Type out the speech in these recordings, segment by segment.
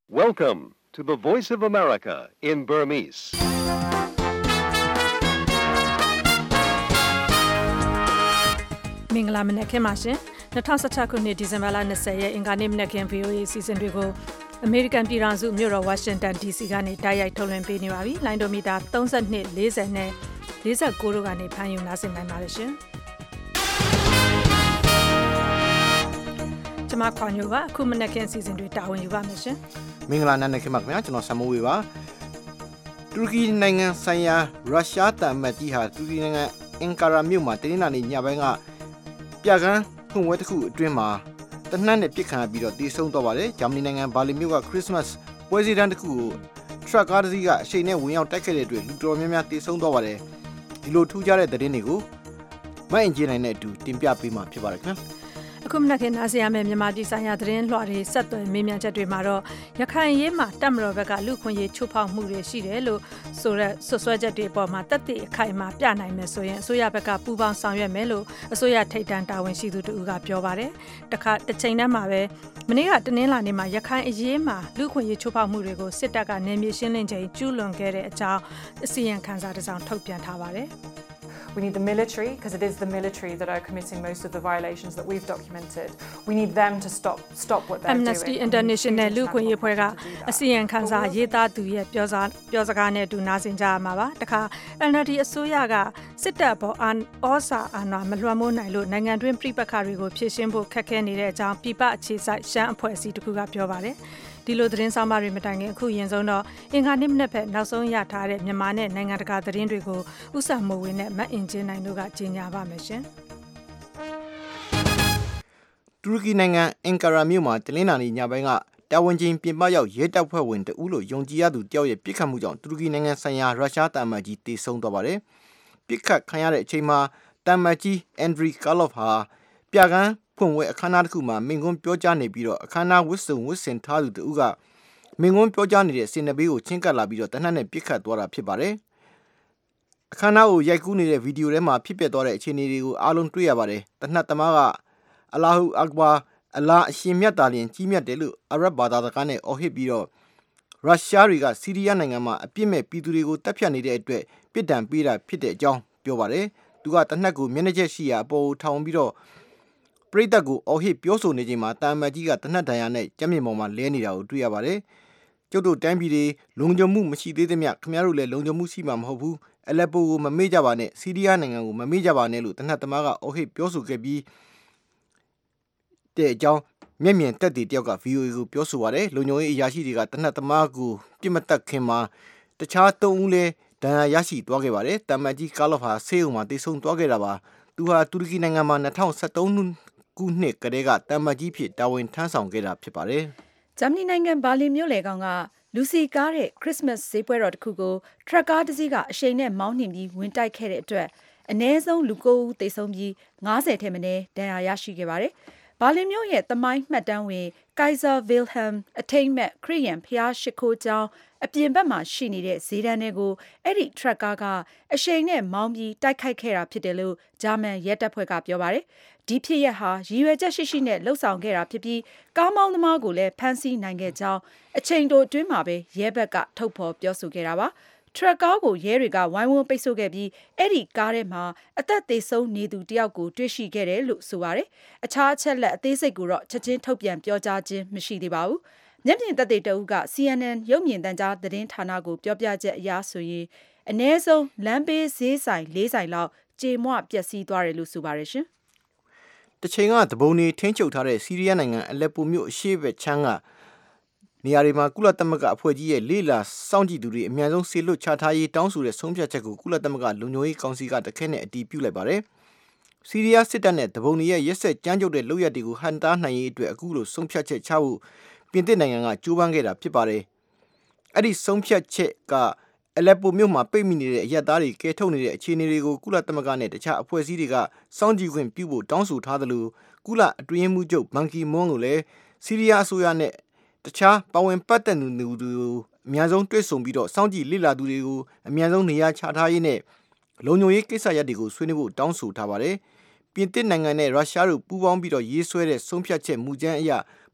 Welcome to the Voice of America in Burmese. ။မင်္ဂလာမနက်ခင်းပါရှင်။2016ခုနှစ်ဒီဇင်ဘာလ20ရက်အင်္ဂါနေ့မနက်ခင်း VOA အစီအစဉ်တွေကိုအမေရိကန်ပြည်ထောင်စုမြို့တော်ဝါရှင်တန် DC ကနေတိုက်ရိုက်ထုတ်လွှင့်ပေးနေပါပြီ။လိုင်းဒိုမီတာ32 40နဲ့49တို့ကနေဖမ်းယူနားဆင်နိုင်ပါတယ်ရှင်။ကျွန်မခွန်ညိုပါအခုမနက်ခင်းအစီအစဉ်တွေတာဝန်ယူပါမယ်ရှင်။မင်္ဂလာနံနက်ခင်းပါခင်ဗျာကျွန်တော်ဆမ်မိုးဝေပါ။တူရကီနိုင်ငံဆိုင်ရာရုရှားတမန်ကြီးဟာတူရကီနိုင်ငံအင်ကာရာမြို့မှာတင်းနာနေညပိုင်းကပြကန်းဖွင့်ပွဲတစ်ခုအတွင်းမှာတနက်နဲ့ပြစ်ခံပြီးတော့တည်ဆုံသွားပါတယ်။ဂျာမနီနိုင်ငံဘာလင်မြို့ကခရစ်စမတ်ပွဲစီတန်းတစ်ခုကိုထရက်ကားတစ်စီးကအရှိန်နဲ့ဝင်ရောက်တိုက်ခဲ့တဲ့အတွက်လူတော်များများတည်ဆုံသွားပါတယ်။ဒီလိုထူးခြားတဲ့သတင်းတွေကိုမအင်ဂျင်နိုင်နဲ့အတူတင်ပြပေးမှာဖြစ်ပါတယ်ခင်ဗျာ။အခုမနက်ခင်းနားဆင်ရမယ့်မြန်မာပြည်ဆိုင်ရာသတင်းလွှာတွေဆက်သွယ်မေးမြန်းချက်တွေမှာတော့ရခိုင်ရေးမှာတပ်မတော်ဘက်ကလူခွင့်ရေးချိုးဖောက်မှုတွေရှိတယ်လို့ဆိုတဲ့ဆွဆွဲချက်တွေအပေါ်မှာတပ်တွေအခိုင်အမာပြနိုင်မယ်ဆိုရင်အစိုးရဘက်ကပူးပေါင်းဆောင်ရွက်မယ်လို့အစိုးရထိပ်တန်းတာဝန်ရှိသူတို့ကပြောပါတယ်။တစ်ချိန်တည်းမှာပဲမနေ့ကတနင်္လာနေ့မှာရခိုင်အရေးမှာလူခွင့်ရေးချိုးဖောက်မှုတွေကိုစစ်တပ်ကနေမြေရှင်းလင်းချိန်ကျူးလွန်ခဲ့တဲ့အကြောင်းအစီရင်ခံစာတစ်စောင်ထုတ်ပြန်ထားပါတယ်။ We need the military, because it is the military that are committing most of the violations that we've documented. We need them to stop what they're Amnesty doing. International လူခွင့်ရေးဖွဲ့ကအစီရင်ခံစာရေးသားသူရဲ့ပြောစကားနဲ့အတူနားဆင်ကြရမှာပါ။တခါ NLD အစိုးရကစစ်တပ်ပေါ်ဩစာအာဏာမလွှမ်းမိုးနိုင်လို့နိုင်ငံတွင်းပြည်ပခါတွေကိုဖြည့်ရှင်းဖို့ခက်ခဲနေတဲ့အကြောင်းပြည်ပအခြေစိုက်ရှမ်းအဖွဲ့အစည်းတစ်ခုကပြောပါတယ်။ဒီလိုသတင်းဆောင်ပါတွေမတိုင်ခင်အခုရင်ဆုံးတော့အင်္ဂါနေ့မနေ့ဖက်နောက်ဆုံးရထားတဲ့မြန်မာနဲ့နိုင်ငံတကာသတင်းတွေကိုဥစ္စာမိုးဝင်းနဲ့မတ်အင်ဂျင်နိုင်တို့ကကြီးညာပါမယ်ရှင်။တူရကီနိုင်ငံအင်ကာရာမြို့မှာတနင်္လာနေ့ညပိုင်းကတာဝန်ချင်းပြင်ပရောက်ရဲတပ်ဖွဲ့ဝင်တဦးလို့ယုံကြည်ရသူတယောက်ရဲ့ပြစ်ခတ်မှုကြောင့်တူရကီနိုင်ငံဆိုင်ရာရုရှားတမန်ကြီးတေဆုံးသွားပါတယ်။ပြစ်ခတ်ခံရတဲ့အချိန်မှာတမန်ကြီးအန်ဒရီကာလော့ဖ်ဟာပြကန်းဖွင့်ပွဲအခမ်းအနားတစ်ခုမှာမင်ကွန်းပြောကြားနေပြီးတော့အခမ်းအနားဝတ်စုံဝတ်ဆင်ထားသူတဦးကမင်ကွန်းပြောကြားနေတဲ့စင်နဘေးကိုချင်းကပ်လာပြီးတော့တနက်နဲ့ပြစ်ခတ်သွားတာဖြစ်ပါတယ်။အခမ်းအနားကိုရိုက်ကူးနေတဲ့ဗီဒီယိုထဲမှာဖြစ်ပျက်သွားတဲ့အခြေအနေတွေကိုအားလုံးတွေ့ရပါတယ်။တနက်သမားကအလာဟူအက်ဘာအလာအရှင်မြတ်တာလျင်ကြီးမြတ်တယ်လို့အာရဗ်ဘာသာစကားနဲ့အော်ဟစ်ပြီးတော့ရုရှားတွေကဆီးရီးယားနိုင်ငံမှာအပြစ်မဲ့ပြည်သူတွေကိုတပ်ဖြတ်နေတဲ့အတွက်ပြစ်ဒဏ်ပေးတာဖြစ်တဲ့အကြောင်းပြောပါတယ်။သူကတနက်ကိုမျက်နှာချက်ရှိရာအပေါ်ထောင်ပြီးတော့ပရိသတ်ကိုအော်ဟစ်ပြောဆိုနေချိန်မှာတာမန်ကြီးကတနက်ဒဏ်ရာနဲ့ကြမ်းမြင်ပေါ်မှာလဲနေတာကိုတွေ့ရပါတယ်။ကျုပ်တို့တိုင်းပြည်တွေလုံခြုံမှုမရှိသေးသမျှခင်ဗျားတို့လည်းလုံခြုံမှုရှိမှာမဟုတ်ဘူး။အလက်ပိုကိုမမေ့ကြပါနဲ့ဆီးရီးယားနိုင်ငံကိုမမေ့ကြပါနဲ့လို့တနက်သမားကအော်ဟစ်ပြောဆိုခဲ့ပြီးတဲ့အကြောင်းမျက်မြင်သက်သေတယောက်က VOA ကိုပြောဆိုပါတယ်။လုံခြုံရေးအရာရှိတွေကတနက်သမားကိုပြစ်မတက်ခင်မှာတခြား၃ဦးလည်းဒဏ်ရာရရှိသွားခဲ့ပါတယ်။တာမန်ကြီးကာလော့ဟာဆေးရုံမှာတေဆုံးသွားခဲ့တာပါ။သူဟာတူရကီနိုင်ငံမှာ2013ခုနှစ်ကတည်းကတမန်ကြီးဖြစ်တာဝန်ထမ်းဆောင်ခဲ့တာဖြစ်ပါတယ်။ဂျာမနီနိုင်ငံဘာလင်မြို့လေကောင်ကလူစီကားတဲ့ခရစ်စမတ်ဈေးပွဲတော်တစ်ခုကိုထရက်ကားတစ်စီးကအရှိန်နဲ့မောင်းနှင်ပြီးဝင်တိုက်ခဲ့တဲ့အတွက်အနည်းဆုံးလူ9ဦးသေဆုံးပြီး90ထဲမနည်းဒဏ်ရာရရှိခဲ့ပါတယ်။ဘာလင်မြို့ရဲ့သမိုင်းမှတ်တမ်းဝင် Kaiser Wilhelm အထိမ်းအမှတ်ခရစ်ယာန်ဘုရားရှိခိုးကျောင်းအပြင်ဘက်မှာရှိနေတဲ့ဈေးတန်းတွေကိုအဲ့ဒီထရက်ကားကအရှိန်နဲ့မောင်းပြီးတိုက်ခိုက်ခဲ့တာဖြစ်တယ်လို့ဂျာမန်ရဲတပ်ဖွဲ့ကပြောပါတယ်။ဒီဖြစ်ရပ်ဟာရည်ရွယ်ချက်ရှိနဲ့လှုပ်ဆောင်ခဲ့တာဖြစ်ပြီးကားမောင်းသမားကိုလည်းဖမ်းဆီးနိုင်ခဲ့ကြောင်းအချိန်တိုအတွင်းမှာပဲရဲဘက်ကထုတ်ဖော်ပြောဆိုခဲ့တာပါ။ထရက်ကားကိုရဲတွေကဝိုင်းဝန်းပိတ်ဆို့ခဲ့ပြီးအဲ့ဒီကားထဲမှာအသက်သေဆုံးနေသူတယောက်ကိုတွေ့ရှိခဲ့တယ်လို့ဆိုပါတယ်။အခြားအချက်လက်အသေးစိတ်ကိုတော့ချက်ချင်းထုတ်ပြန်ပြောကြားခြင်းမရှိသေးပါဘူး။မျက်မြင်သက်သေတဦးက CNN ရုပ်မြင်သံကြားသတင်းဌာနကိုပြောပြချက်အရဆိုရင်အနည်းဆုံးလမ်းဘေးဈေးဆိုင်၄ဆိုင်လောက်ကြေမွပျက်စီးသွားတယ်လို့ဆိုပါတယ်ရှင်။တချိန်ကတပုံနေထင်းချုပ်ထားတဲ့ဆီးရီးယားနိုင်ငံအလက်ပိုမြို့အရှေ့ဘက်ချမ်းကနေရာတွေမှာကုလသမဂ္ဂအဖွဲ့ကြီးရဲ့လေလာစောင့်ကြည့်သူတွေအများဆုံးဆေလွတ်ချထားရေးတောင်းဆိုတဲ့ဆုံးဖြတ်ချက်ကိုကုလသမဂ္ဂလုံခြုံရေးကောင်စီကတခဲနဲ့အတည်ပြုလိုက်ပါတယ်။ဆီးရီးယားစစ်တပ်နဲ့တပုံနေရဲ့ရက်ဆက်ကြမ်းကြုတ်တဲ့လုပ်ရက်တွေကိုဟန်တားနိုင်ရေးအတွက်အခုလိုဆုံးဖြတ်ချက်ချဖို့ပြင်သစ်နိုင်ငံကကြိုးပမ်းခဲ့တာဖြစ်ပါတယ်။အဲ့ဒီဆုံးဖြတ်ချက်ကအလက်ပိုမြို့မှာပိတ်မိနေတဲ့အရက်သားတွေကဲထုတ်နေတဲ့အခြေအနေတွေကိုကုလသမဂ္ဂနဲ့တခြားအဖွဲ့အစည်းတွေကစောင့်ကြည့်ခွင့်ပြုဖို့တောင်းဆိုထားသလိုကုလအတွင်းရေးမှူးချုပ်ဘန်ကီမွန်းကိုလည်းဆီးရီးယားအစိုးရနဲ့တခြားပါဝင်ပတ်သက်သူတွေကိုအများဆုံးတွေ့ဆုံပြီးတော့စောင့်ကြည့်လေ့လာသူတွေကိုအများဆုံးနေရာချထားရေးနဲ့လုံခြုံရေးကိစ္စရပ်တွေကိုဆွေးနွေးဖို့တောင်းဆိုထားပါတယ်။ပြင်သစ်နိုင်ငံနဲ့ရုရှားတို့ပူးပေါင်းပြီးတော့ရေးဆွဲတဲ့ဆုံးဖြတ်ချက်မူကြမ်းအရ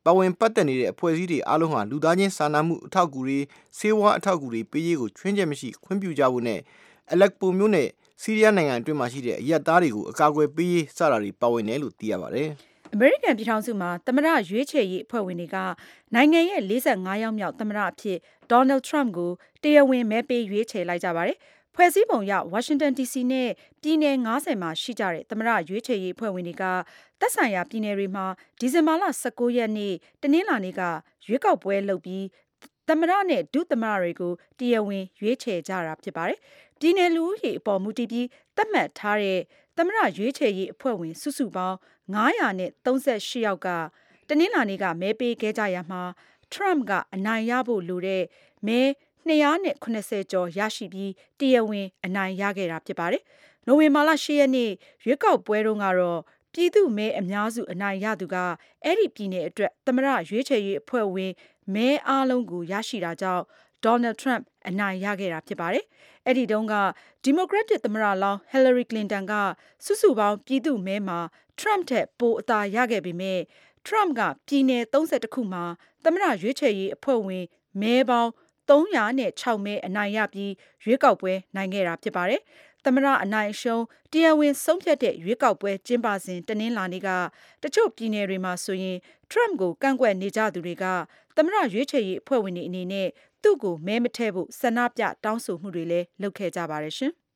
ပါဝင်ပတ်သက်နေတဲ့အဖွဲ့အစည်းတွေအားလုံးဟာလူသားချင်းစာနာမှုအထောက်အကူတွေဆေးဝါးအထောက်အကူတွေပေးရေးကိုချွင်းချက်မရှိခွင့်ပြုကြဖို့နဲ့အလက်ပိုမျိုးနဲ့ဆီးရီးယားနိုင်ငံအတွင်းမှာရှိတဲ့အရက်သားတွေကိုအကာအကွယ်ပေးရေးစတာတွေပါဝင်တယ်လို့သိရပါတယ်အမေရိကန်ပြည်ထောင်စုမှာသမ္မတရွေးချယ်ရေးအဖွဲ့ဝင်တွေကနိုင်ငံရဲ့45ရောက်မြောက်သမ္မတအဖြစ်ဒေါ်နယ်ထရမ့်ကိုတရားဝင်မဲပေးရွေးချယ်လိုက်ကြပါတယ်။ဖွဲ့စည်းပုံအရဝါရှင်တန် DC နဲ့ပြည်နယ်90မှာရှိကြတဲ့သမ္မတရွေးချယ်ရေးအဖွဲ့ဝင်တွေကသက်ဆိုင်ရာပြည်နယ်တွေမှာဒီဇင်ဘာလ19ရက်နေ့တနင်္လာနေ့ကရွေးကောက်ပွဲလုပ်ပြီးသမ္မတနဲ့ဒုသမ္မတတွေကိုတရားဝင်ရွေးချယ်ကြတာဖြစ်ပါတယ်။ပြည်နယ်လူဦးရေအပေါ်မူတည်ပြီးသတ်မှတ်ထားတဲ့သမ္မတရွေးချယ်ရေးအဖွဲ့ဝင်စုစုပေါင်း938ယောက်ကတနင်္လာနေ့ကမဲပေးခဲ့ကြရမှာထရမ့်ကအနိုင်ရဖို့လိုတဲ့မဲ290ကျော်ရရှိပြီးတရားဝင်အနိုင်ရခဲ့တာဖြစ်ပါတယ်။နိုဝင်ဘာလ10ရက်နေ့ရွေးကောက်ပွဲတုန်းကတော့ပြည်သူ့မဲအများစုအနိုင်ရသူကအဲ့ဒီပြည်နယ်အတွက်သမ္မတရွေးချယ်ရေးအဖွဲ့ဝင်မဲအားလုံးကိုရရှိတာကြောင့်ဒေါ်နယ်ထရမ့်အနိုင်ရခဲ့တာဖြစ်ပါတယ်။အဲ့ဒီတုန်းကဒီမိုကရက်တစ်သမ္မတလောင်းဟီလာရီကလင်တန်ကစုစုပေါင်းပြည်သူ့မဲမှာထရမ့်ထက်ပိုအသာရခဲ့ပေမဲ့ထရမ့်ကပြည်နယ်32ခုမှာသမ္မတရွေးချယ်ရေးအဖွဲ့ဝင်မဲပေါင်း306မဲအနိုင်ရပြီးရွေးကောက်ပွဲနိုင်ခဲ့တာဖြစ်ပါတယ်။သမ္မတအနိုင်အရှုံးတရားဝင်ဆုံးဖြတ်တဲ့ရွေးကောက်ပွဲကျင်းပစဉ်တနင်္လာနေ့ကတချို့ပြည်နယ်တွေမှာဆိုရင်ထရမ့်ကိုကန့်ကွက်နေကြသူတွေကသမ္မတရွေးချယ်ရေးအဖွဲ့ဝင်တွေအနေနဲ့သူ့ကိုမဲမထည့်ဖို့ဆန္ဒပြတောင်းဆိုမှုတွေလည်းလုပ်ခဲ့ကြပါတယ်ရှင်။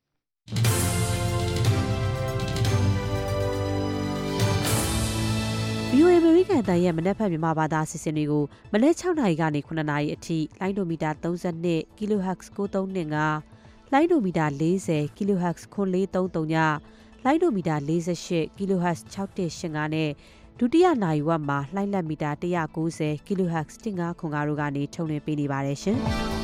VOA အမေရိကန်တန်ရဲ့မနက်ဖြန်မြန်မာဘာသာအစီအစဉ်တွေကိုမနက်6နာရီကနေ9နာရီအထိလိုင်းဒိုမီတာ32 kHz 9325လိုင်းဒိုမီတာ40 kHz 9433ညလိုင်းဒိုမီတာ48 kHz 6185နဲ့ဒုတိယနာရီဝက်မှာလိုင်းလက်မီတာ190 kHz 1505တို့ကနေထုတ်လွှင့်ပေးနေပါတယ်ရှင်။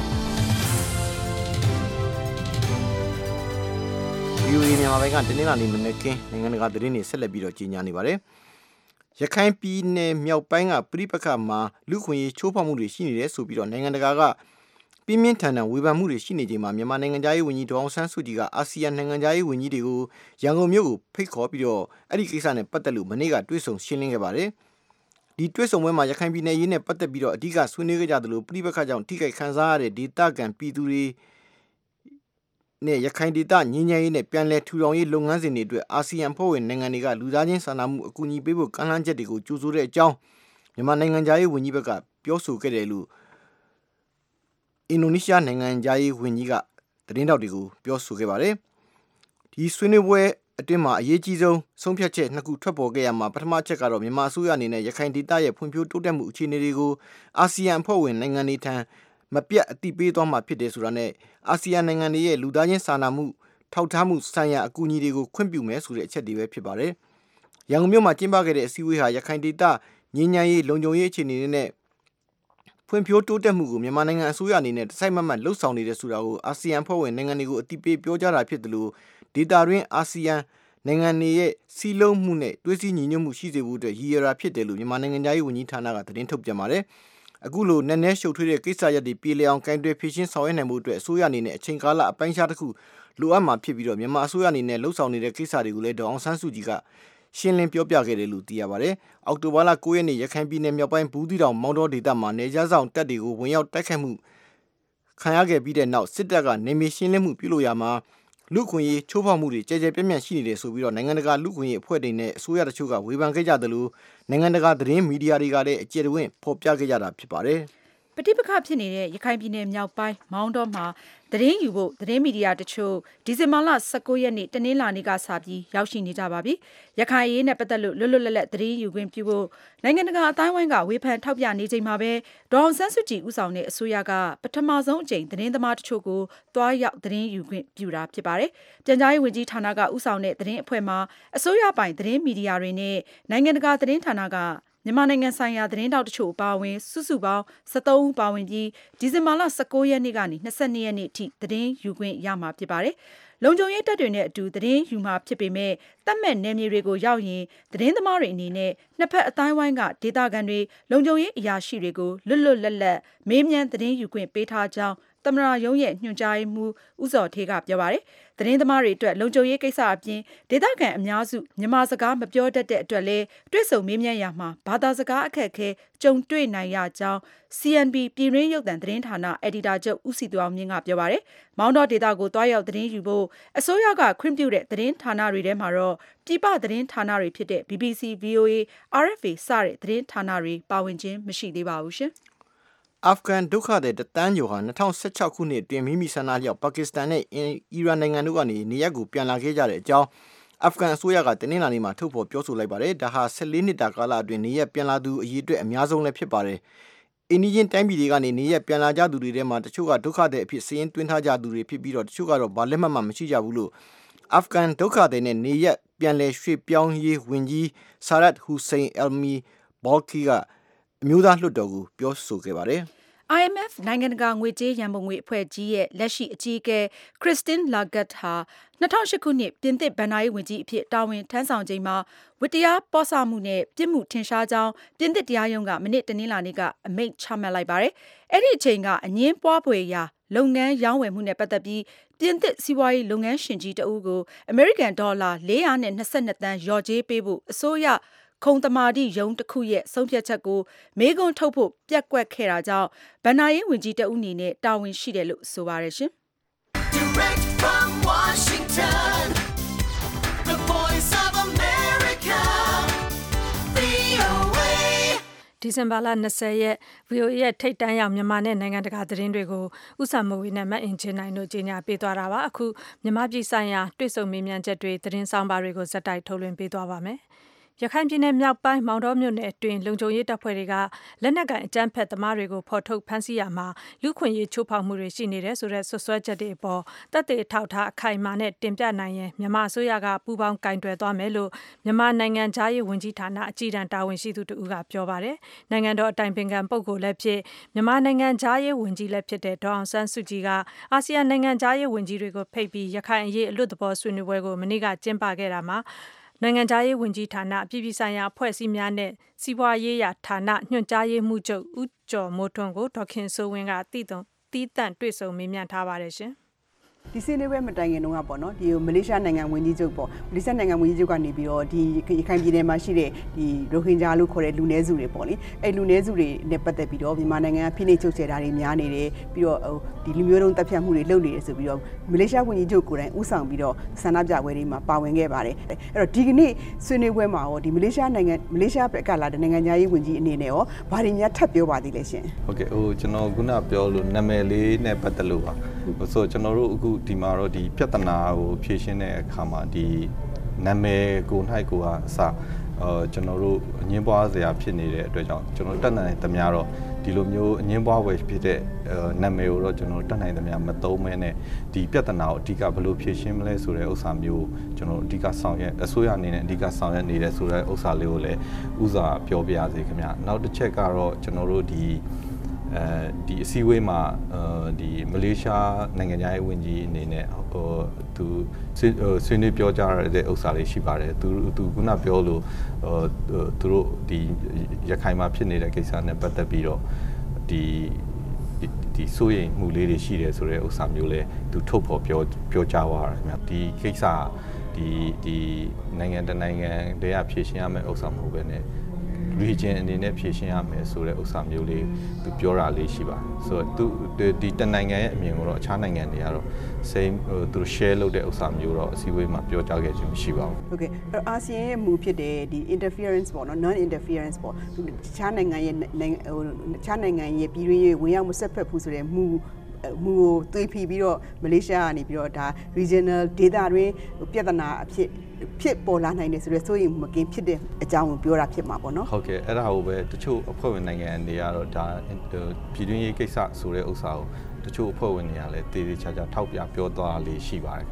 VOA မြန်မာပိုင်းကတနင်္လာနေ့မနေ့ကနိုင်ငံတကာသတင်းတွေဆက်လက်ပြီးတော့ကြီးညာနေပါတယ်။ရခိုင်ပြည်နယ်မြောက်ပိုင်းကပြည်ပခါမှာလူခွင့်ရေးချိုးဖောက်မှုတွေရှိနေတယ်ဆိုပြီးတော့နိုင်ငံတကာကပြင်းပြင်းထန်ထန်ဝေဖန်မှုတွေရှိနေချိန်မှာမြန်မာနိုင်ငံသားရေးဝန်ကြီးဒေါအောင်ဆန်းစုကြည်ကအာဆီယံနိုင်ငံသားရေးဝန်ကြီးတွေကိုရန်ကုန်မြို့ကိုဖိတ်ခေါ်ပြီးတော့အဲ့ဒီကိစ္စနဲ့ပတ်သက်လို့မနေ့ကတွေ့ဆုံရှင်းလင်းခဲ့ပါတယ်။ဒီတွေ့ဆုံပွဲမှာရခိုင်ပြည်နယ်ရေးနဲ့ပတ်သက်ပြီးတော့အဓိကဆွေးနွေးခဲ့ကြသလိုပြည်ပခါကြောင့်ထိခိုက်ခံစားရတဲ့ဒေသခံပြည်သူတွေနဲ့ရခိုင်ဒေသငြိမ်းချမ်းရေးနဲ့ပြန်လည်ထူထောင်ရေးလုပ်ငန်းစဉ်တွေအတွက်အာဆီယံဖွဲ့ဝင်နိုင်ငံတွေကလူသားချင်းစာနာမှုအကူအညီပေးဖို့ကမ်းလှမ်းချက်တွေကိုကြိုဆိုတဲ့အကြောင်းမြန်မာနိုင်ငံသားရေးဝန်ကြီးဘက်ကပြောဆိုခဲ့တယ်လို့အင်ဒိုနီးရှားနိုင်ငံသားရေးဝန်ကြီးကသတင်းတောက်တွေကိုပြောဆိုခဲ့ပါတယ်။ဒီဆွေးနွေးပွဲအတွင်းမှာအရေးကြီးဆုံးဆုံးဖြတ်ချက်နှစ်ခုထွက်ပေါ်ခဲ့ရမှာပထမချက်ကတော့မြန်မာအစိုးရအနေနဲ့ရခိုင်ဒေသရဲ့ဖွံ့ဖြိုးတိုးတက်မှုအခြေအနေတွေကိုအာဆီယံအဖွဲ့ဝင်နိုင်ငံတွေထံမပြတ်အသိပေးသွားမှာဖြစ်တယ်ဆိုတာနဲ့အာဆီယံနိုင်ငံတွေရဲ့လူသားချင်းစာနာမှုထောက်ထားမှုဆိုင်ရာအကူအညီတွေကိုခွင့်ပြုမယ်ဆိုတဲ့အချက်တွေပဲဖြစ်ပါတယ်။ရန်ကုန်မြို့မှာကျင်းပခဲ့တဲ့အစည်းအဝေးဟာရခိုင်ဒေသငြိမ်းချမ်းရေးလုံခြုံရေးအခြေအနေနဲ့ဖွံ့ဖြိုးတိုးတက်မှုကိုမြန်မာနိုင်ငံအစိုးရအနေနဲ့တစိုက်မတ်မတ်လှုပ်ဆောင်နေတယ်ဆိုတာကိုအာဆီယံဖွဲ့ဝင်နိုင်ငံတွေကိုအသိပေးပြောကြားတာဖြစ်တယ်လို့ဒေတာတွင်အာဆီယံနိုင်ငံတွေရဲ့စီးလုံးမှုနဲ့တွဲစည်းညီညွတ်မှုရှိစေဖို့အတွက်ရည်ရွယ်တာဖြစ်တယ်လို့မြန်မာနိုင်ငံသားရေးဝန်ကြီးဌာနကသတင်းထုတ်ပြန်ပါတယ်။အခုလိုနည်းနည်းရှုပ်ထွေးတဲ့ကိစ္စရပ်တွေပြည်လည်အောင်ကင်တွယ်ဖြည့်ရှင်းဆောင်ရွက်နိုင်မှုအတွက်အစိုးရအနေနဲ့အချိန်ကာလအပိုင်းခြားတစ်ခုလိုအပ်မှာဖြစ်ပြီးတော့မြန်မာအစိုးရအနေနဲ့လှုပ်ဆောင်နေတဲ့ကိစ္စတွေကိုလည်းဒေါအောင်ဆန်းစုကြည်ကရှင်းလင်းပြောပြခဲ့တယ်လို့သိရပါတယ်။အောက်တိုဘာလ9ရက်နေ့ရခိုင်ပြည်နယ်မြောက်ပိုင်းဘူးသီးတောင်မောင်တော်ဒေသမှာနေကြားဆောင်တပ်တွေကိုဝင်ရောက်တိုက်ခိုက်မှုခံရခဲ့ပြီးတဲ့နောက်စစ်တပ်ကနေမြေရှင်းလင်းမှုပြုလုပ်ရမှာလူခွင့်ရေးချိုးဖောက်မှုတွေကြဲကြဲပြန့်ပြန့်ရှိနေတယ်ဆိုပြီးတော့နိုင်ငံတကာလူခွင့်ရေးအဖွဲ့တွေနဲ့အစိုးရတချို့ကဝေဖန်ခဲ့ကြတယ်လို့နိုင်ငံတကာသတင်းမီဒီယာတွေကလည်းအကြိမ်တွင်ဖော်ပြခဲ့ကြတာဖြစ်ပါတယ်။ပဋိပက္ခဖြစ်နေတဲ့ရခိုင်ပြည်နယ်မြောက်ပိုင်းမောင်တော်မှာသတင်းယူဖို့သတင်းမီဒီယာတချို့ဒီဇင်ဘာလ19ရက်နေ့တနင်္လာနေ့ကစပြီးရောက်ရှိနေကြပါပြီ။ရခိုင်ရေးနဲ့ပတ်သက်လို့လွတ်လွတ်လပ်လပ်သတင်းယူခွင့်ပြုဖို့နိုင်ငံတကာအတိုင်းအဝိုင်းကဝေဖန်ထောက်ပြနေချိန်မှာပဲဒေါအောင်ဆန်းစုကြည်ဦးဆောင်တဲ့အစိုးရကပထမဆုံးအကြိမ်သတင်းသမားတချို့ကိုတွားရောက်သတင်းယူခွင့်ပြုတာဖြစ်ပါတယ်။ပြန်ကြားရေးဝန်ကြီးဌာနကဦးဆောင်တဲ့သတင်းအဖွဲ့မှာအစိုးရပိုင်သတင်းမီဒီယာတွေနဲ့နိုင်ငံတကာသတင်းဌာနကမြန်မာနိုင်ငံဆိုင်ရာသတင်းတောက်တချို့အပါအဝင်စုစုပေါင်း73ဦးပါဝင်ပြီးဒီဇင်ဘာလ19ရက်နေ့ကနေ22ရက်နေ့အထိသတင်းယူခွင့်ရမှာဖြစ်ပါတယ်။လုံခြုံရေးတပ်တွေနဲ့အတူသတင်းယူမှာဖြစ်ပေမဲ့တတ်မဲ့နယ်မြေတွေကိုရောက်ရင်သတင်းသမားတွေအနေနဲ့နှစ်ဖက်အတိုင်းဝိုင်းကဒေသခံတွေလုံခြုံရေးအရာရှိတွေကိုလွတ်လွတ်လပ်လပ်မေးမြန်းသတင်းယူခွင့်ပေးထားကြောင်းသမ္မတရုံးရဲ့ညွှန်ကြားရေးမှူးဦးဇော်ဌေးကပြောပါတယ်။သတင်းသမားတွေအတွက်လုံခြုံရေးကိစ္စအပြင်ဒေသခံအများစုမြန်မာစကားမပြောတတ်တဲ့အတွက်လည်းတွေ့ဆုံမေးမြန်းရာမှာဘာသာစကားအခက်အခဲကြုံတွေ့နိုင်ရကြောင်း CNB ပြည်တွင်းရုပ်သံသတင်းဌာနအယ်ဒီတာချုပ်ဦးစီသူအောင်မြင့်ကပြောပါတယ်။မောင်တောဒေသကိုတွားရောက်သတင်းယူဖို့အစိုးရကခွင့်ပြုတဲ့သတင်းဌာနတွေထဲမှာတော့ပြည်ပသတင်းဌာနတွေဖြစ်တဲ့ BBC, VOA, RFA စတဲ့သတင်းဌာနတွေပါဝင်ခြင်းမရှိသေးပါဘူးရှင်။အာဖဂန်ဒုက္ခသည်တသန်းကျော်ဟာ2016ခုနှစ်အတွင်းမိမိဆန္ဒလျောက်ပါကစ္စတန်နဲ့အီရန်နိုင်ငံတို့ကနေနေရပ်ကိုပြန်လာခဲ့ကြတဲ့အကြောင်းအာဖဂန်အစိုးရကတနင်္လာနေ့မှာထုတ်ဖော်ပြောဆိုလိုက်ပါတယ်။ဒါဟာ14နှစ်တာကာလအတွင်းနေရပ်ပြန်လာသူအရေအတွက်အများဆုံးလည်းဖြစ်ပါတယ်။အိန္ဒိယတိုင်းပြည်တွေကနေနေရပ်ပြန်လာကြသူတွေထဲမှာတချို့ကဒုက္ခသည်အဖြစ်စာရင်းသွင်းထားကြသူတွေဖြစ်ပြီးတော့တချို့ကတော့ဘာလက်မှတ်မှမရှိကြဘူးလို့အာဖဂန်ဒုက္ခသည်နဲ့နေရပ်ပြန်လည်ရွှေ့ပြောင်းရေးဝန်ကြီးဆာရတ်ဟူစိန်အယ်မီဘော်ကီကအမျိုးသားလွှတ်တော်ကိုပြောဆိုခဲ့ပါတယ်။ IMF နိုင်ငံတကာငွေကြေးရန်ပုံငွေအဖွဲ့ကြီးရဲ့လက်ရှိအကြီးအကဲ Christine Lagarde ဟာ2008ခုနှစ်ပြင်သစ်ဘဏ္ဍာရေးဝန်ကြီးအဖြစ်တာဝန်ထမ်းဆောင်ချိန်မှာဝတ္တရားပေါ့ဆမှုနဲ့ပြစ်မှုထင်ရှားကြောင်းပြင်သစ်တရားရုံးကမနေ့တနင်္လာနေ့ကအမိန့်ချမှတ်လိုက်ပါတယ်။အဲ့ဒီအချိန်ကအငင်းပွားဖွယ်ရာလုပ်ငန်းရောင်းဝယ်မှုနဲ့ပတ်သက်ပြီးပြင်သစ်စီးပွားရေးလုပ်ငန်းရှင်ကြီးတဦးကိုအမေရိကန်ဒေါ်လာ422သန်းလျော်ကြေးပေးဖို့အစိုးရခုံသမာဓိရုံးတစ်ခုရဲ့ဆုံးဖြတ်ချက်ကိုမေးခွန်းထုတ်ဖို့ပြက်ကွက်ခဲ့တာကြောင့်ဘဏ္ဍာရေးဝန်ကြီးတဦးအနေနဲ့တာဝန်ရှိတယ်လို့ဆိုပါတယ်ရှင်။ Direct from Washington, the voice of America, VOA ဒီဇင်ဘာလ20ရက် VOA ရဲ့ထိပ်တန်းရောက်မြန်မာနဲ့နိုင်ငံတကာသတင်းတွေကိုဥဆောင်မဝေနဲ့မအင်ချင်းနိုင်တို့ကြီးညာပေးသွားတာပါအခုမြန်မာပြည်ဆိုင်ရာတွေ့ဆုံမေးမြန်းချက်တွေသတင်းဆောင်ပါတွေကိုဇက်တိုက်ထုတ်လွှင့်ပေးသွားပါမယ်ရခိုင်ပြည်နယ်မြောက်ပိုင်းမောင်တော်မြို့နယ်အတွင်းလုံခြုံရေးတပ်ဖွဲ့တွေကလက်နက်ကိုင်အကြမ်းဖက်သမားတွေကိုဖော်ထုတ်ဖမ်းဆီးရမှာလူခွင့်ရေးချိုးဖောက်မှုတွေရှိနေတယ်ဆိုတဲ့ဆွဆွဲချက်တွေအပေါ်တပ်တွေထောက်ထားအခိုင်အမာနဲ့တင်ပြနိုင်ရင်မြန်မာအစိုးရကပူးပေါင်းကင်တွယ်သွားမယ်လို့မြန်မာနိုင်ငံသားရေးဝန်ကြီးဌာနအကြီးအကဲတာဝန်ရှိသူတို့ကပြောပါတယ်နိုင်ငံတော်အတိုင်ပင်ခံပုဂ္ဂိုလ်လည်းဖြစ်မြန်မာနိုင်ငံသားရေးဝန်ကြီးလည်းဖြစ်တဲ့ဒေါအောင်ဆန်းစုကြည်ကအာဆီယံနိုင်ငံသားရေးဝန်ကြီးတွေကိုဖိတ်ပြီးရခိုင်အရေးအလွတ်သဘောဆွေးနွေးပွဲကိုမနေ့ကကျင်းပခဲ့တာမှာနိုင်ငံသားရေးဝန်ကြီးဌာနပြည်ပဆိုင်ရာအဖွဲ့အစည်းများနဲ့စီးပွားရေးရာဌာနညွှန်ကြားရေးမှူးချုပ်ဦးကျော်မိုးထွန်းကိုဒေါခင်စိုးဝင်းကတီးတန့်တွေ့ဆုံမေးမြန်းထားပါတယ်ရှင်ဒီစင်းလေးပဲမတိုင်ခင်တော့ပေါ့နော်ဒီမလေးရှားနိုင်ငံဝန်ကြီးချုပ်ပေါ့မလေးရှားနိုင်ငံဝန်ကြီးချုပ်ကနေပြီးတော့ဒီရခိုင်ပြည်နယ်မှာရှိတဲ့ဒီရိုဟင်ဂျာလို့ခေါ်တဲ့လူနည်းစုတွေပေါ့လေအဲ့လူနည်းစုတွေနဲ့ပတ်သက်ပြီးတော့မြန်မာနိုင်ငံကဖိနှိပ်ချုပ်ချယ်တာတွေများနေတယ်ပြီးတော့ဒီလူမျိုးတုံးတပ်ဖြတ်မှုတွေလုပ်နေတယ်ဆိုပြီးတော့မလေးရှားဝန်ကြီးချုပ်ကိုယ်တိုင်ဦးဆောင်ပြီးတော့ဆန္ဒပြပွဲတွေမှာပါဝင်ခဲ့ပါတယ်အဲ့တော့ဒီကနေ့ဆွေးနွေးပွဲမှာရောဒီမလေးရှားဘက်ကလာတဲ့နိုင်ငံသားရေးဝန်ကြီးအနေနဲ့ရောဘာတွေများထပ်ပြောပါသေးလဲရှင်ဟုတ်ကဲ့ကျွန်တော်ခုနပြောလို့နာမည်လေးနဲ့ပတ်သက်လို့ပါဆိုကျွန်တော်တို့အခုဒီမှာတော့ဒီပြဿနာကိုဖြေရှင်းတဲ့အခါမှာဒီနာမည်ကို၌ကိုကအစကျွန်တော်တို့အငင်းပွားစရာဖြစ်နေတဲ့အတွက်ကြောင့်ကျွန်တော်တက်နိုင်သမျှတော့ဒီလိုမျိုးအငင်းပွားဝယ်ဖြစ်တဲ့နာမည်ကိုတော့ကျွန်တော်တက်နိုင်သမျှမသုံးမဲနဲ့ဒီပြဿနာကိုအဓိကဘယ်လိုဖြေရှင်းမလဲဆိုတဲ့ဥစ္စာမျိုးကျွန်တော်အဓိကဆောင်ရွက်အစိုးရအနေနဲ့အဓိကဆောင်ရွက်နေတဲ့ဆိုတဲ့ဥစ္စာလေးကိုလည်းဥစွာပြောပြရစေခင်ဗျနောက်တစ်ချက်ကတော့ကျွန်တော်တို့ဒီအစည်းအဝေးမှာဒီမလေးရှားနိုင်ငံသားရေးဝန်ကြီးအနေနဲ့သူဆွေးနွေးပြောကြားရတဲ့ဥစ္စာလေးရှိပါတယ်သူခုနပြောလို့သူတို့ဒီရခိုင်မှာဖြစ်နေတဲ့ကိစ္စနဲ့ပတ်သက်ပြီးတော့ဒီစိုးရိမ်မှုလေးတွေရှိတယ်ဆိုတဲ့ဥစ္စာမျိုးလဲသူထုတ်ဖော်ပြောကြားသွားတာခင်ဗျဒီကိစ္စဒီနိုင်ငံတနိုင်ငံတည်းကဖြေရှင်းရမယ့်ဥစ္စာမဟုတ်ဘဲနဲ့region အနေနဲ့ဖြည့်ရှင်းရမယ်ဆိုတဲ့ဥစ္စာမျိုးလေးသူပြောတာလေးရှိပါတယ်ဆိုတော့သူဒီတနိုင်ငံရဲ့အမြင်ကိုတော့အခြားနိုင်ငံတွေကတော့ same သူ share လုပ်တဲ့ဥစ္စာမျိုးတော့အစည်းအဝေးမှာပြောကြားခဲ့ခြင်းမရှိပါဘူးဟုတ်ကဲ့အာဆီယံရဲ့မူဖြစ်တဲ့ဒီ interference ပေါ့နော် non interference ပေါ့သူအခြားနိုင်ငံရဲ့အခြားနိုင်ငံရဲ့ပြည်တွင်းရေးဝင်ရောက်မဆက်ဖက်ဘူးဆိုတဲ့မူကိုသွေးဖီပြီးတော့မလေးရှားကနေပြီးတော့ဒါ regional data တွင်ပြဿနာအဖြစ်ပေါ်လာနိုင်တယ်ဆိုတော့စိုးရိမ်မကင်းဖြစ်တဲ့အကြောင်းကိုပြောတာဖြစ်မှာပေါ့နော်ဟုတ်ကဲ့အဲ့ဒါကိုပဲတချို့အဖွဲ့ဝင်နိုင်ငံတွေကတော့ဒါပြည်တွင်းရေးကိစ္စဆိုတဲ့ဥစ္စာကိုတချို့အဖွဲ့ဝင်တွေကလည်းတည်တည်ချာချာထောက်ပြပြောသွားလေးရှိပါတယ်ခင်ဗျ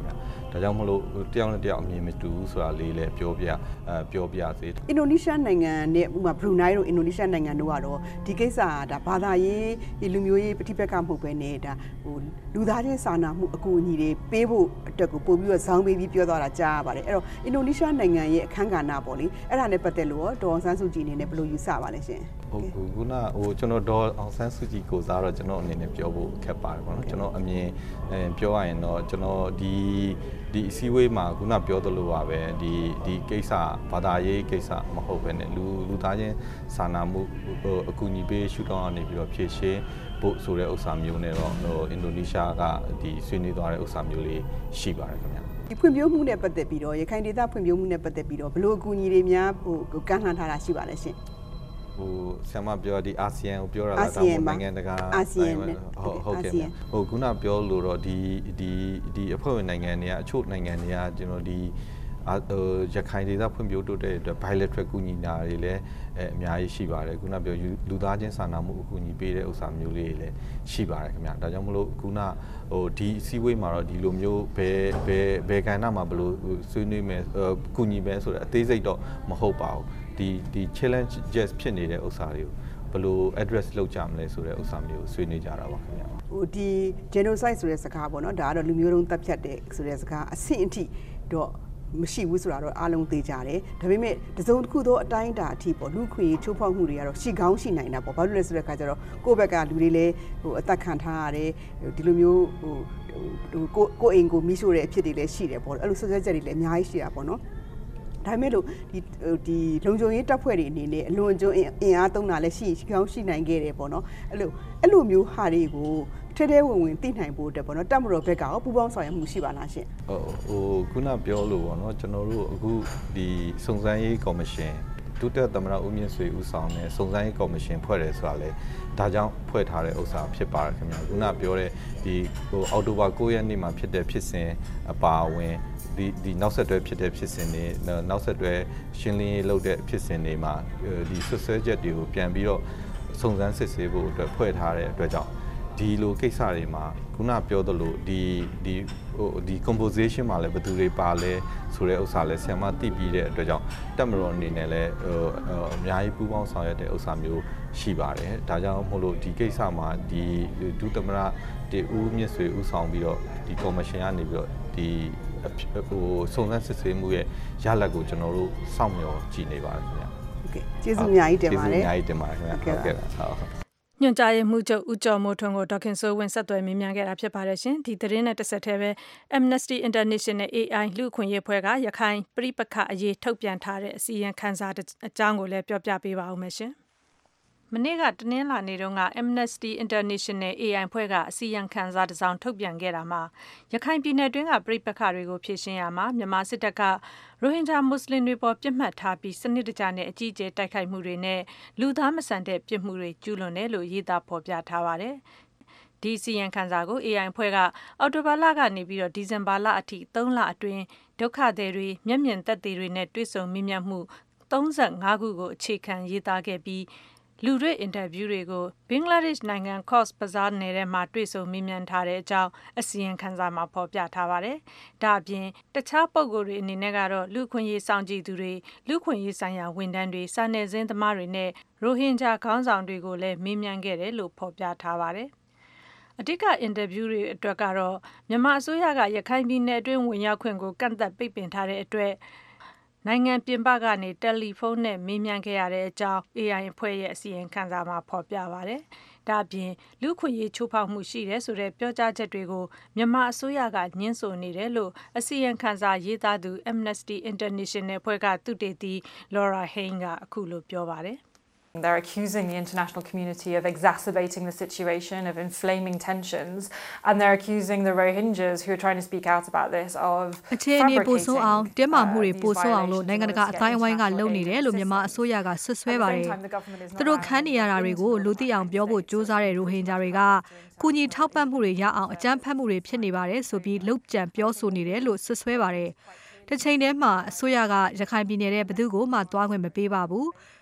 ဒါကြောင့်မလို့တယောက်နဲ့တယောက်အမြင်မတူဘူးဆိုတာလေးလည်းပြောပြစေအင်ဒိုနီးရှားနိုင်ငံနဲ့ဥပမာဘရူနိုင်းတို့အင်ဒိုနီးရှားနိုင်ငံတို့ကတော့ဒီကိစ္စကဒါဘာသာရေးလူမျိုးရေးပဋိပက္ခမဟုတ်ပဲနဲ့ဒါလူသားချင်းစာနာမှုအကူအညီတွေပေးဖို့အတွက်ကိုပို့ပြီးတော့ဇောင်းပေးပြီးပြောသွားတာကြားရပါတယ်အဲ့တော့အင်ဒိုနီးရှားနိုင်ငံရဲ့အခမ်းကဏ္ဍပေါ့လေအဲ့ဒါနဲ့ပတ်သက်လို့ဒေါ်အောင်ဆန်းစုကြည်အနေနဲ့ဘယ်လိုယူဆပါလဲရှင်ဟုတ်ခုနကျွန်တော်ဒေါ်အောင်ဆန်းစုကြည်ကိုစားတော့ကျွန်တော်အနေနဲ့ပြောဖို့ခက်ပါတယ်ပေါ့နော်ကျွန်တော်အမြင်ပြောရရင်တော့ကျွန်တော်ဒီအစည်းအဝေးမှာခုနပြောသလိုပါပဲဒီကိစ္စဘာသာရေးကိစ္စမဟုတ်ပဲねလူသားချင်းစာနာမှုအကူအညီပေးရှုထောင့်ကနေပြီးတော့ဖြည့်ရှင်းဖို့ဆိုတဲ့ဥစ္စာမျိုးနဲ့တော့အင်ဒိုနီးရှားကဒီဆွေးနွေးသွားတဲ့ဥစ္စာမျိုးလေးရှိပါတယ်ခင်ဗျာဒီဖွံ့ဖြိုးမှုနဲ့ပတ်သက်ပြီးတော့ရခိုင်ဒေသဖွံ့ဖြိုးမှုနဲ့ပတ်သက်ပြီးတော့ဘယ်လိုအကူအညီတွေများကမ်းလှမ်းထားတာရှိပါလဲရှင်ဆရာမပြောဒီအာဆီယံကိုပြောတာလားဒါမှမဟုတ်နိုင်ငံတကာဟုတ်ကဲ့ခုနပြောလို့တော့ဒီအဖွဲ့ဝင်နိုင်ငံတွေကအချို့နိုင်ငံတွေကကျွန်တော်ဒီရခိုင်ဒေသဖွံ့ဖြိုးတိုးတက်တဲ့အတွက် bilateral ကူညီတာတွေလည်းအများကြီးရှိပါတယ်ခုနပြောလူသားချင်းစာနာမှုအကူအညီပေးတဲ့ဥစ္စာမျိုးလေးတွေလည်းရှိပါတယ်ခင်ဗျာဒါကြောင့်မလို့ခုနဒီစီးဝေးမှာတော့ဒီလိုမျိုးဘယ်ကဏ္ဍမှာဘယ်လိုဆွေးနွေးမယ်ကူညီမယ်ဆိုတဲ့အသေးစိတ်တော့မဟုတ်ပါဘူးဒီ challenges ဖြစ်နေတဲ့ဥစ္စာတွေကိုဘယ်လို address လုပ်ကြမလဲဆိုတဲ့ဥစ္စာမျိုးဆွေးနွေးကြတာပါခင်ဗျာဒီ genocide ဆိုတဲ့စကားပေါ့နော်ဒါကတော့လူမျိုးတုံးတပ်ဖြတ်တဲ့ဆိုတဲ့စကားအဆင့်အထိတော့မရှိဘူးဆိုတာတော့အားလုံးသိကြတယ်ဒါပေမဲ့တစုံတစ်ခုသောအတိုင်းအတာအထိပေါ့လူခွေချိုးဖောက်မှုတွေကတော့ရှိကောင်းရှိနိုင်တာပေါ့ဘာလို့လဲဆိုတဲ့အခါကျတော့ကိုယ့်ဘက်ကလူတွေလည်းအသက်ခံထားရတယ်ဒီလိုမျိုးကိုအိမ်ကိုမိရှို့တဲ့အဖြစ်တွေလည်းရှိတယ်ပေါ့အဲ့လိုဆွဆွဲချက်တွေလည်းအများကြီးရှိတာပေါ့နော်ဒါပေမဲ့လို့ဒီလုံခြုံရေးတပ်ဖွဲ့တွေအနေနဲ့အလွန်ကျွန်းအင်အားသုံးတာလည်းရှိကောင်းရှိနိုင်ခဲ့တယ်ပေါ့နော်အဲ့လိုမျိုးဟာတွေကိုထဲဝင်သိနိုင်ဖို့အတွက်ပေါ့နော်တပ်မတော်ဘက်ကရောပူးပေါင်းဆောင်ရွက်မှုရှိပါလားရှင်ခုနပြောလို့ပေါ့နော်ကျွန်တော်တို့အခုဒီစုံစမ်းရေးကော်မရှင်ဒုတိယသမ္မတဦးမြင့်ဆွေဦးဆောင်တဲ့စုံစမ်းရေးကော်မရှင်ဖွဲ့တယ်ဆိုတာလေဒါကြောင့်ဖွဲ့ထားတဲ့ဥစ္စာဖြစ်ပါတယ်ခင်ဗျာခုနပြောတဲ့ဒီအောက်တိုဘာ9ရက်နေ့မှာဖြစ်တဲ့ဖြစ်စဉ်အပါအဝင်ဒီနောက်ဆက်တွဲဖြစ်တဲ့ဖြစ်စဉ်တွေနောက်ဆက်တွဲရှင်းလင်းရေးလုပ်တဲ့ဖြစ်စဉ်တွေမှာဒီဆွဆွဲချက်တွေကိုပြန်ပြီးတော့စုံစမ်းစစ်ဆေးဖို့အတွက်ဖွဲ့ထားတဲ့အတွက်ကြောင့်ဒီလိုကိစ္စတွေမှာခုနပြောသလိုဒီ composition မှာလည်းဘယ်သူတွေပါလဲဆိုတဲ့ဥစ္စာလည်းဆရာမသိပြီးတဲ့အတွက်ကြောင့်တက်မတော်အနေနဲ့လည်းအများကြီးပူးပေါင်းဆောင်ရွက်တဲ့ဥစ္စာမျိုးရှိပါတယ်ဒါကြောင့်မို့လို့ဒီကိစ္စမှာဒီဒုသမ္မတဦးမြင့်ဆွေဦးဆောင်ပြီးတော့ဒီ commission ကနေပြီးတော့ဒီစုံစမ်းစစ်ဆေးမှုရဲ့ရလဒ်ကိုကျွန်တော်တို့စောင့်မျှော်ကြည့်နေပါတယ်ခင်ဗျာဟုတ်ကဲ့ကျေးဇူးအများကြီးတင်ပါတယ်ကျေးဇူးအများကြီးတင်ပါတယ်ခင်ဗျာဟုတ်ကဲ့ဟုတ်ညွှန်ကြားရေးမှူးချုပ်ဦးကျော်မိုးထွန်းကိုဒေါခင်စိုးဝင်းဆက်သွယ်မေးမြန်းခဲ့တာဖြစ်ပါတယ်ရှင်ဒီသတင်းနဲ့တစ်ဆက်တည်းပဲ Amnesty International AI လူ့အခွင့်အရေးအဖွဲ့ကရခိုင်ပြည်ပခအရေးထုတ်ပြန်ထားတဲ့အစီရင်ခံစာအကြောင်းကိုလည်းပြောပြပေးပါဦးမယ်ရှင်မနေ့ကတနင်္လာနေ့တုန်းက Amnesty International AI ဖွဲ့ကအစီရင်ခံစာတစ်စောင်ထုတ်ပြန်ခဲ့တာမှာရခိုင်ပြည်နယ်တွင်းကပြည်ပခတွေကိုဖြေရှင်းရမှာမြန်မာစစ်တပ်ကရိုဟင်ဂျာမွတ်စလင်တွေပေါ်ပြစ်မှတ်ထားပြီးစနစ်တကျနဲ့အကြီးအကျယ်တိုက်ခိုက်မှုတွေနဲ့လူသားမဆန်တဲ့ပြစ်မှုတွေကျူးလွန်တယ်လို့ရေးသားဖော်ပြထားပါတယ်။ဒီစီရင်ခံစာကို AI ဖွဲ့ကအော်တိုဘာလကနေပြီးတော့ဒီဇင်ဘာလအထိ3လအတွင်းဒုက္ခသည်တွေမျက်မြင်သက်သေတွေနဲ့တွေ့ဆုံမေးမြန်းမှု35ခုကိုအခြေခံရေးသားခဲ့ပြီးလူတွေအင်တာဗျူးတွေကိုဘင်္ဂလားဒေ့ရှ်နိုင်ငံ Cox's Bazar နယ်ထဲမှာတွေ့ဆုံမေးမြန်းထားတဲ့အကြောင်းအစီရင်ခံစာမှာဖော်ပြထားပါတယ်။ဒါအပြင်တခြားပုဂ္ဂိုလ်တွေအနေနဲ့ကတော့လူခွင့်ရေးစောင့်ကြည့်သူတွေလူခွင့်ရေးဆိုင်ရာဝန်ထမ်းတွေစာနယ်ဇင်းသမားတွေနဲ့ရိုဟင်ဂျာခေါင်းဆောင်တွေကိုလည်းမေးမြန်းခဲ့တယ်လို့ဖော်ပြထားပါတယ်။အဓိကအင်တာဗျူးတွေအတွက်ကတော့မြန်မာအစိုးရကရခိုင်ပြည်နယ်အတွင်းဝင်ရောက်ခွင့်ကိုကန့်သတ်ပိတ်ပင်ထားတဲ့အတွက်နိုင်ငံပြင်ပကနေတယ်လီဖုန်းနဲ့မေးမြန်းခဲ့ရတဲ့အကြောင်း AI အဖွဲ့ရဲ့အစီရင်ခံစာမှာဖော်ပြပါတယ်။ဒါ့အပြင်လူခွင့်ရေးချိုးဖောက်မှုရှိတယ်ဆိုတဲ့ပြောကြားချက်တွေကိုမြန်မာအစိုးရကညှင်းဆိုနေတယ်လို့အစီရင်ခံစာရေးသားသူ Amnesty International အဖွဲ့ကသုတေသီ Laura Hain ကအခုလိုပြောပါတယ်။ They're accusing the international community of exacerbating the situation, of inflaming tensions, and they're accusing the Rohingyas who are trying to speak out about this of fabricatingတင်းမာမှုတွေပိုဆိုးအောင်လို့နိုင်ငံတကာအတိုင်းအဝိုင်းကလုပ်နေတယ်လို့မြန်မာအစိုးရကဆွဆွဲပါတယ်။သူတို့ခန်းနေရတာတွေကိုလူသိအောင်ပြောဖို့ကြိုးစားတဲ့ရိုဟင်ဂျာတွေကကုညီထောက်ပံ့မှုတွေရအောင်အကြမ်းဖက်မှုတွေဖြစ်နေပါတယ်ဆိုပြီးလှုပ်ကြံပြောဆိုနေတယ်လို့ဆွဆွဲပါတယ်။တစ်ချိန်တည်းမှာအစိုးရကရခိုင်ပြည်နယ်ရဲ့ဘယ်သူကိုမှသွားခွင့်မပေးပါဘူး။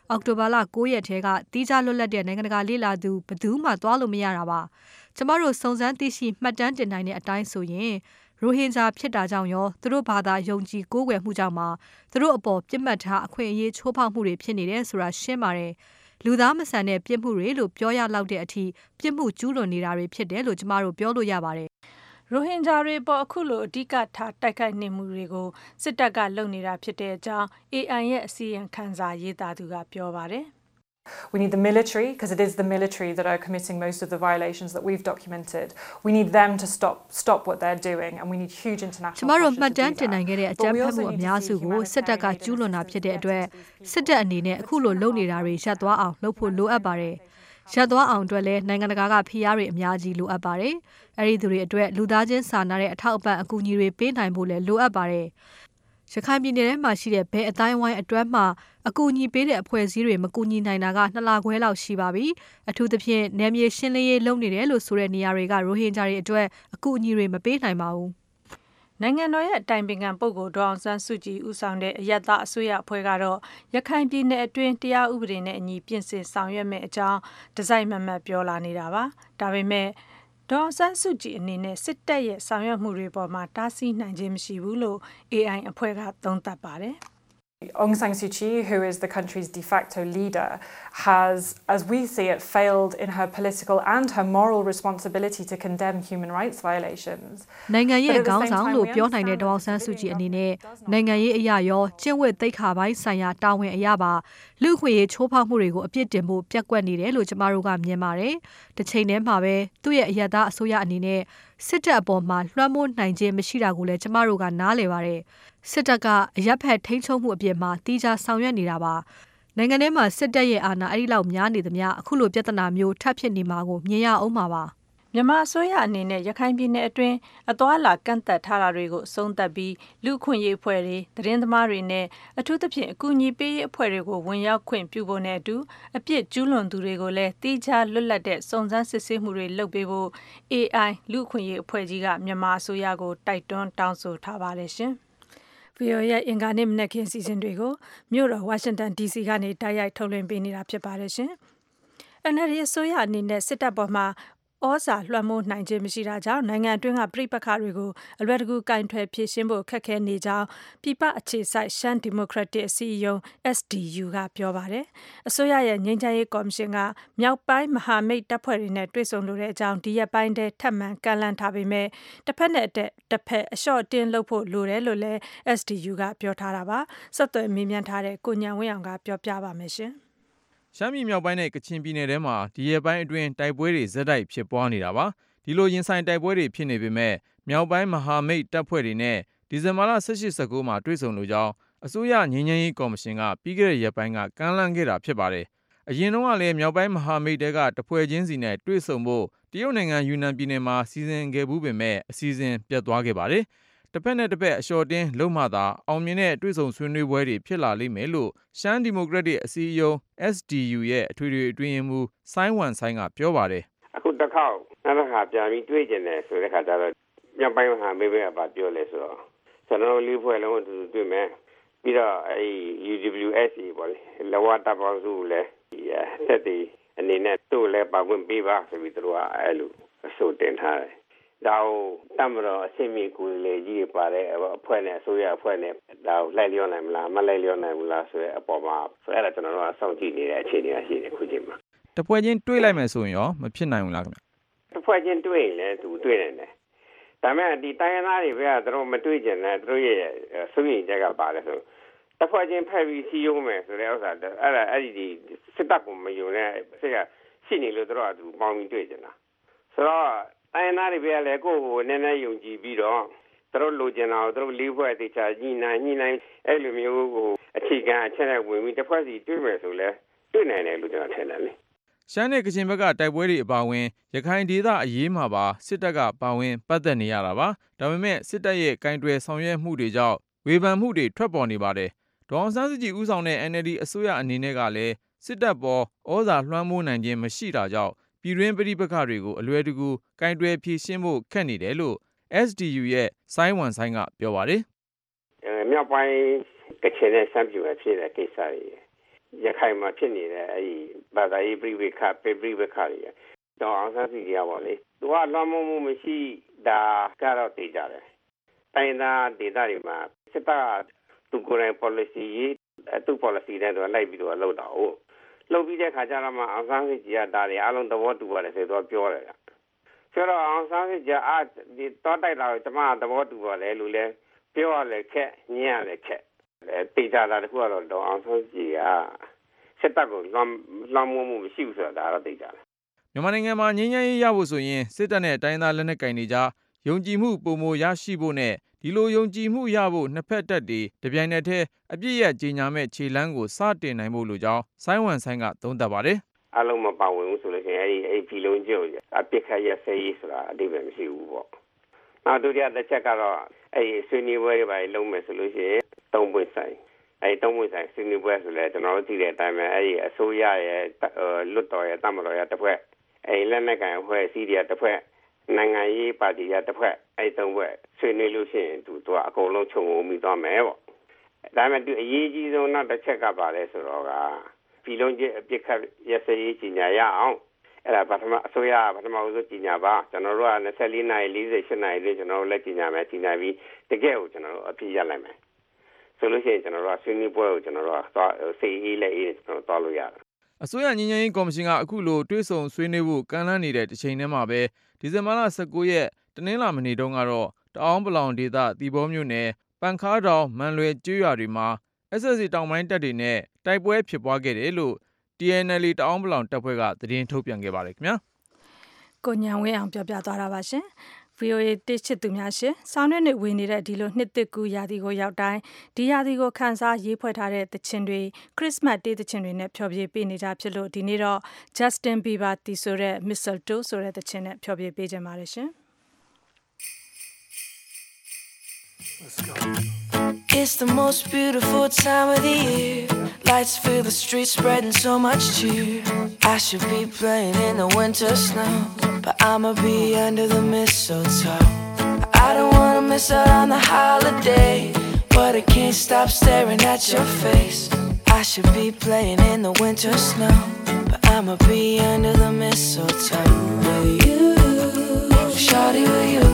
အောက်တိုဘာလ9ရက်ထဲကတီးခြားလွတ်လပ်တဲ့နိုင်ငံတကာလေ့လာသူဘယ်သူမှသွားလို့မရတာပါကျမတို့စုံစမ်းသိရှိမှတ်တမ်းတင်နိုင်တဲ့အတိုင်းဆိုရင်ရိုဟင်ဂျာဖြစ်တာကြောင့်ရောသူတို့ဘာသာယုံကြည်ကိုးကွယ်မှုကြောင့်မှသူတို့အပေါ်ပြစ်မှတ်ထားအခွင့်အရေးချိုးဖောက်မှုတွေဖြစ်နေတယ်ဆိုတာရှင်းပါတယ်လူသားမဆန်တဲ့ပြစ်မှုတွေလို့ပြောရလောက်တဲ့အထိပြစ်မှုကျူးလွန်နေတာတွေဖြစ်တယ်လို့ကျမတို့ပြောလို့ရပါတယ်ရိုဟင်ဂျာတွေပေါ်အခုလိုအဓိကထားတိုက်ခိုက်နေမှုတွေကိုစစ်တပ်ကလုပ်နေတာဖြစ်တဲ့အကြောင်း AI ရဲ့အစီရင်ခံစာရေးသားသူကပြောပါတယ် We need the military, because it is the military that are committing most of the violations that we've documented. We need them to stop what they're doing, and we need huge international pressure to do that. ကျမတို့မှတ်တမ်းတင်နိုင်ခဲ့တဲ့အကြမ်းဖက်မှုအများစုကိုစစ်တပ်ကကျူးလွန်တာဖြစ်တဲ့အတွက်စစ်တပ်အနေနဲ့အခုလိုလုပ်နေတာတွေရပ်သွားအောင်လုပ်ဖို့လိုအပ်ပါတယ်။ရပ်သွားအောင်အတွက်လည်းနိုင်ငံတကာကဖိအားတွေအများကြီးလိုအပ်ပါတယ်။အဲဒီသူတွေအတွက်လူသားချင်းစာနာတဲ့အထောက်အပံ့အကူအညီတွေပေးနိုင်ဖို့လည်းလိုအပ်ပါတယ်။ရခိုင်ပြည်နယ်ထဲမှာရှိတဲ့ဘဲအတိုင်းဝိုင်းအတွက်မှအကူအညီပေးတဲ့အဖွဲ့အစည်းတွေမကူညီနိုင်တာက2လခွဲလောက်ရှိပါပြီအထူးသဖြင့်နယ်မြေရှင်းလင်းရေးလုပ်နေတယ်လို့ဆိုတဲ့နေရာတွေကရိုဟင်ဂျာတွေအတွက်အကူအညီတွေမပေးနိုင်ပါဘူးနိုင်ငံတော်ရဲ့အတိုင်ပင်ခံပုဂ္ဂိုလ်ဒေါအောင်ဆန်းစုကြည်ဦးဆောင်တဲ့အယက်သားအစိုးရအဖွဲ့ကတော့ရခိုင်ပြည်နယ်အတွင်းတရားဥပဒေနဲ့အညီပြင်ဆင်ဆောင်ရွက်မယ့်အကြောင်းဒီဇိုင်းမှတ်မှတ်ပြောလာနေတာပါဒါပေမဲ့ဒေါအောင်ဆန်းစုကြည်အနေနဲ့စစ်တပ်ရဲ့ဆောင်ရွက်မှုတွေပေါ်မှာတားဆီးနိုင်ခြင်းမရှိဘူးလို့ AI အဖွဲ့ကသုံးသပ်ပါတယ် Aung San Suu Kyi, who is the country's de facto leader, has, as we see it, failed in her political and her moral responsibility to condemn human rights violations. နိုင်ငံရဲ့ခေါင်းဆောင်လို့ပြောနိုင်တဲ့ဒေါအောင်ဆန်းစုကြည်အနေနဲ့နိုင်ငံရေးအရာရောကျင့်ဝတ်သိက္ခာပိုင်းဆိုင်ရာတာဝန်အရာပါလူ့အခွင့်အရေးချိုးဖောက်မှုတွေကိုအပြစ်တင်ဖို့ပြက်ကွက်နေတယ်လို့ကျမတို့ကမြင်ပါတယ်။တစ်ချိန်တည်းမှာပဲသူ့ရဲ့အယက်သားအစိုးရအနေနဲ့စစ်တပ်အပေါ်မှာလွှမ်းမိုးနိုင်ခြင်းမရှိတာကိုလည်းကျမတို့ကနားလည်ပါတယ်။စစ်တပ်ကအရက်ဖက်ထိန်းချုပ်မှုအပြင်မှာတီးခြားဆောင်ရွက်နေတာပါ။နိုင်ငံထဲမှာစစ်တပ်ရဲ့အာဏာအဲ့ဒီလောက်များနေသမျှအခုလိုပြဿနာမျိုးထပ်ဖြစ်နေမှာကိုမြင်ရအောင်ပါပါ။မြန်မာအစိုးရအနေနဲ့ရခိုင်ပြည်နယ်အတွင်းအသွာအလာကန့်သက်ထားတာတွေကိုအဆုံးသတ်ပြီးလူ့အခွင့်အရေးအဖွဲ့တွေသတင်းသမားတွေနဲ့အထူးသဖြင့်အကူအညီပေးရေးအဖွဲ့တွေကိုဝင်ရောက်ခွင့်ပြုဖို့နဲ့အတူအပြစ်ကျူးလွန်သူတွေကိုလည်းတိကျလွတ်လပ်တဲ့စုံစမ်းစစ်ဆေးမှုတွေလုပ်ပေးဖို့ AI လူ့အခွင့်အရေးအဖွဲ့ကြီးကမြန်မာအစိုးရကိုတိုက်တွန်းတောင်းဆိုထားပါတယ်ရှင်။ VOA ရဲ့အင်္ဂါနေ့မနက်ခင်းစီစဉ်တွေကိုမြို့တော်ဝါရှင်တန် DC ကနေတိုက်ရိုက်ထုတ်လွှင့်ပေးနေတာဖြစ်ပါတယ်ရှင်။ NLD အစိုးရအနေနဲ့စစ်တပ်ပေါ်မှာဩဇာလွှမ်းမိုးနိုင်ခြင်းမရှိတာကြောင့်နိုင်ငံအတွင်းကပြည်ပခါတွေကိုအလွယ်တကူကင်ထွယ်ဖြေရှင်းဖို့ခက်ခဲနေကြောင်းပြည်ပအခြေစိုက်ရှမ်းဒီမိုကရက်တစ်အစည်းအရုံး SDU ကပြောပါတယ်။အစိုးရရဲ့ငြိမ်းချမ်းရေးကော်မရှင်ကမြောက်ပိုင်းမဟာမိတ်တပ်ဖွဲ့တွေနဲ့တွေ့ဆုံလိုတဲ့အကြောင်းဒီရက်ပိုင်းတည်းထပ်မံကန့်လန့်ထားပေမဲ့တစ်ဖက်နဲ့တစ်ဖက်အလျှော့တင်းလုပ်ဖို့လိုတယ်လို့လည်း SDU ကပြောထားတာပါ။ဆက်သွယ်မေးမြန်းထားတဲ့ကိုညံဝင်းအောင်ကပြောပြပါမယ်ရှင်။ရှမ်းပြည်မြောက်ပိုင်းနဲ့ကချင်ပြည်နယ်ထဲမှာဒီရက်ပိုင်းအတွင်းတိုက်ပွဲတွေဇက်တိုက်ဖြစ်ပွားနေတာပါဒီလိုရင်ဆိုင်တိုက်ပွဲတွေဖြစ်နေပေမဲ့မြောက်ပိုင်းမဟာမိတ်တပ်ဖွဲ့တွေနဲ့ဒီဇင်ဘာလ 18-19 မှာတွေ့ဆုံလို့ကြောင်းအစိုးရငြိမ်းချမ်းရေးကော်မရှင်ကပြီးခဲ့တဲ့ရက်ပိုင်းကကမ်းလှမ်းခဲ့တာဖြစ်ပါတယ်အရင်တော့ကလည်းမြောက်ပိုင်းမဟာမိတ်တွေကတဖွဲ့ချင်းစီနဲ့တွေ့ဆုံဖို့တရုတ်နိုင်ငံယူနန်ပြည်နယ်မှာစီစဉ်ခဲ့ဘူးပေမဲ့အစီအစဉ်ပြတ်သွားခဲ့ပါတယ်တစ်ဖက်နဲ့တစ်ဖက်အလျှော့တင်းလုံးမှသာအောင်မြင်တဲ့တွေ့ဆုံဆွေးနွေးပွဲတွေဖြစ်လာလိမ့်မယ်လို့ရှမ်းဒီမိုကရက်တစ်အစည်းအရုံး SDU ရဲ့အထွေထွေအတွင်းရေးမှူးဆိုင်းဝမ်ဆိုင်းကပြောပါတယ်အခုတစ်ခေါက်နောက်တစ်ခါပြန်ပြီးတွေ့ကျင်တယ်ဆိုတဲ့ခါကျတော့မြောက်ပိုင်းမှာမေးပါပြောလဲဆိုတော့ကျွန်တော်လေးဖွဲ့လုံးတူတွေ့မယ်ပြီးတော့အဲ UWSA ပေါ့လေလောဝတပ်ပေါင်းစုလည်းဆက်တည်အနေနဲ့သူ့လည်းပါဝင်ပေးပါဆိုပြီးသူတို့ကအဲလိုအဆိုတင်ထားတယ်ဒါကိုတမတော်အစီအမီကူလေကြီးပါတဲ့အဖွဲ့နဲ့အစိုးရအဖွဲ့နဲ့ဒါကိုလိုက်လျောနိုင်မလားမလိုက်လျောနိုင်ဘူးလားဆိုတဲ့အပေါ်မှာဆိုအဲ့ဒါကျွန်တော်တို့အဆောင်ကြည့်နေတဲ့အခြေအနေရှိတယ်ခုချိန်မှာတပွဲချင်းတွေးလိုက်မယ်ဆိုရင်ရောမဖြစ်နိုင်ဘူးလားခင်ဗျတပွဲချင်းတွေးရင်လည်းသူတွေးနိုင်တယ်ဒါမဲ့ဒီတိုင်းရင်းသားတွေပဲသူတို့မတွေးကြနဲ့သူတို့ရဲ့စိုးရိမ်ချက်ကပါတယ်ဆိုတပွဲချင်းဖက်ပြီးစီးရုံးမယ်ဆိုတဲ့ဥစ္စာအဲ့ဒီစစ်တပ်ကိုမယုံတဲ့စိတ်ကရှိနေလို့သူတို့ကသူပေါင်းပြီးတွေးကြတာဆိုတော့တိုင်းသားတွေပဲလေကိုယ့်ကိုနည်းနည်းယုံကြည်ပြီးတော့သူတို့လိုချင်တာကိုသူတို့လေးဖွဲ့တေချာညှိနှိုင်းအဲ့လိုမျိုးကိုအခြေခံအချက်နဲ့ဝင်ပြီးတစ်ဖွဲ့စီတွေ့မယ်ဆိုလဲတွေ့နိုင်တယ်လို့ကျွန်တော်ထင်တယ်လေရှမ်းနဲ့ကချင်ဘက်ကတိုက်ပွဲတွေအပါအဝင်ရခိုင်ဒေသအရေးမှာပါစစ်တပ်ကပါဝင်ပတ်သက်နေရတာပါဒါပေမဲ့စစ်တပ်ရဲ့ကင်တွယ်ဆောင်ရွက်မှုတွေကြောင့်ဝေဖန်မှုတွေထွက်ပေါ်နေပါတယ်ဒေါအောင်ဆန်းစုကြည်ဦးဆောင်တဲ့ NLD အစိုးရအနေနဲ့ကလည်းစစ်တပ်ပေါ်ဩဇာလွှမ်းမိုးနိုင်ခြင်းမရှိတာကြောင့်ပြည်တွင်းပဋိပက္ခတွေကိုအလွယ်တကူကင်တွယ်ဖြေရှင်းဖို့ခက်နေတယ်လို့ SDU ရဲ့ဆိုင်းဝမ်ဆိုင်းကပြောပါတယ်မြောက်ပိုင်းကချင်နဲ့စမ်းပြူဖြစ်တဲ့ကိစ္စတွေရခိုင်မှာဖြစ်နေတဲ့ဘာသာရေးပြိပခါတွေတော့အောင်ဆန်းစုကြည်ကပေါ့လေသူကလွှမ်းမိုးမှုမရှိတာကတော့သိကြတယ်တိုင်းသားဒေသတွေမှာစစ်တပ်သူကိုယ်တိုင် policy သူ policy နဲ့တော့လိုက်ပြီးတော့လှုပ်တာဟုတ်လှုပ်ပြီးတဲ့ခါကျတော့မှအောင်ဆန်းစုကြည်ကဒါတွေအားလုံးသဘောတူပါတယ်ဆိုတော့ပြောတယ်ဆိုတော့အောင်ဆန်းစုကြည်ဒီတောတိုက်လာတော့ကျမသဘောတူပါတယ်လို့လဲပြောရလဲခက်ညံ့ရလဲခက်တေချာတာတခုကတော့တော့အောင်ဆန်းစုကြည်ကစစ်တပ်ကိုလွှမ်းမိုးမှုမရှိဘူးဆိုတာဒါတော့သိကြတယ်မြန်မာနိုင်ငံမှာငြိမ်းချမ်းရေးရဖို့ဆိုရင်စစ်တပ်နဲ့တိုင်းသားလက်နက်ကိုင်တွေကြားယုံကြည်မှုပုံမရရှိဖို့နဲ့ဒီလိုယုံကြည်မှုရဖို့နှစ်ဖက်တပ်တွေတပြိုင်နက်တည်းအပြည့်ရကြေညာမဲ့ခြေလမ်းကိုစတင်နိုင်ဖို့လိုကြောင်းဆိုင်းဝမ်ဆိုင်းကသုံးသပ်ပါတယ်အလုံးမပါဝင်ဘူးဆိုလို့ရှိရင်အဲ့ဒီလုံးကျုပ်အပြစ်ခတ်ရစေးဆိုတာအတိတ်ပဲမရှိဘူးပေါ့နောက်ဒုတိယတစ်ချက်ကတော့အဲ့ဒီဆွေးနွေးပွဲတွေပါလုံးမယ်ဆိုလို့ရှိရင်သုံးပွင့်ဆိုင်အဲ့သုံးပွင့်ဆိုင်ဆွေးနွေးပွဲဆိုလဲကျွန်တော်တို့သိတဲ့အတိုင်းပဲအဲ့ဒီအစိုးရရဲ့လွတ်တော်ရဲ့တမတော်ရဲ့တစ်ဖက်အဲ့လက်နက်ကန်အဖွဲ့အစည်းတွေတစ်ဖက်နိုင်ငံရေးပါတီရဲ့တစ်ဖက်အဲ့သုံးဘက်ဆွေးနွေးလို့ရှိရင်သူကအကုန်လုံးခြုံငုံပြီးသွားမယ်ပေါ့ဒါပေမဲ့သူအရေးကြီးဆုံးနောက်တစ်ချက်ကပါလဲဆိုတော့ကပြည်လုံးကျအပြစ်ခတ်ရစေးကြီးညာရအောင်အဲ့ဒါပထမအစိုးရပထမဦးဆုံးကြီးညာပါကျွန်တော်တို့က24နာရီ48နာရီလေးကျွန်တော်တို့လက်ကြီးညာမယ်ကြီးညာပြီးတကယ်ကိုကျွန်တော်တို့အပြည့်ရလိုက်မယ်ဆိုလို့ရှိရင်ကျွန်တော်တို့ကဆွေးနွေးပွဲကိုကျွန်တော်တို့ကစေးအေးလက်အေးကျွန်တော်သွားလို့ရတယ်အစိုးရငြိမ်းချမ်းရေးကော်မရှင်ကအခုလိုတွဲဆုံဆွေးနွေးဖို့ကမ်းလှမ်းနေတဲ့တစ်ချိန်တည်းမှာပဲဒီဇင်ဘာလ19ရက်တနင်္လာနေ့တုန်းကတော့တအောင်းပလောင်ဒေသသီပေါမြို့နယ်ပန်ခါးတောင်မန်လွယ်ကျွော်တွေမှာ SSC တောင်ပိုင်းတပ်တွေနဲ့တိုက်ပွဲဖြစ်ပွားခဲ့တယ်လို့ TNLA တအောင်းပလောင်တပ်ဖွဲ့ကသတင်းထုတ်ပြန်ခဲ့ပါတယ်ခင်ဗျာကိုညံဝင်းအောင်ပြောပြသွားတာပါရှင်VOA တိချစ်သူများရှင်ဆောင်းနဲ့ဝင်နေတဲ့ဒီလိုနှစ်သစ်ကူးရာသီကိုရောက်တိုင်းဒီရာသီကိုခန်းစားရေးဖွဲ့ထားတဲ့သချင်းတွေခရစ်စမတ်တေးသချင်းတွေနဲ့ဖျော်ဖြေပေးနေကြဖြစ်လို့ဒီနေ့တော့ Justin Bieber တီးဆိုတဲ့ Mistletoe ဆိုတဲ့သချင်းနဲ့ဖျော်ဖြေပေးကြပါရရှင် Let's go. It's the most beautiful time of the year. Lights fill the streets, spreading so much cheer. I should be playing in the winter snow, but I'ma be under the mistletoe. I don't wanna miss out on the holiday, but I can't stop staring at your face. I should be playing in the winter snow, but I'ma be under the mistletoe. With you, shawty, with you.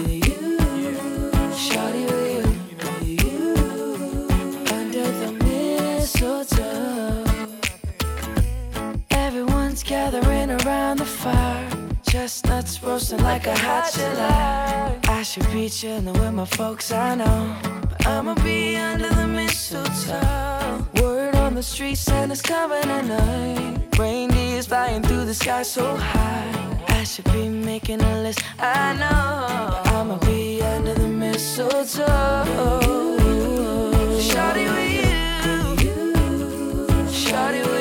Gathering around the fire, chestnuts roasting like a hot July. I should be chilling with my folks, I know, but I'ma be under the mistletoe. Word on the street, Santa's coming tonight. Reindeers flying through the sky so high. I should be making a list, I know, but I'ma be under the mistletoe. Shawty with you, shawty with you.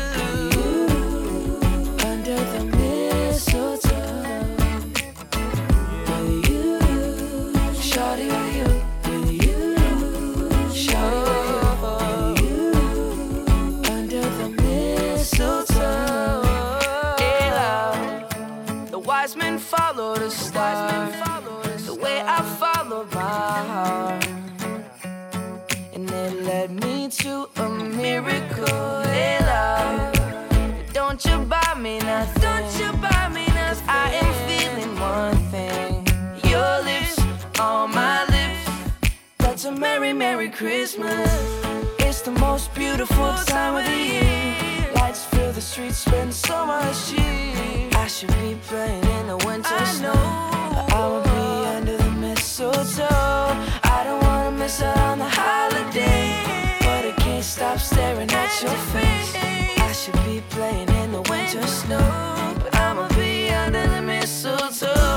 Follow the stars the way I followed my heart, and it led me to a miracle. Hey love, don't you buy me nothing, don't you buy me nothing, 'cause I am feeling one thing, your lips on my lips, that's a merry, merry Christmas. It's the most beautiful time of the year. Lights fill the streets, spend so much cheer. I should be playing in the winter snow, but I'll be under the mistletoe. I don't wanna miss out on the holiday, but I can't stop staring at your face. I should be playing in the winter snow, but I'ma be under the mistletoe.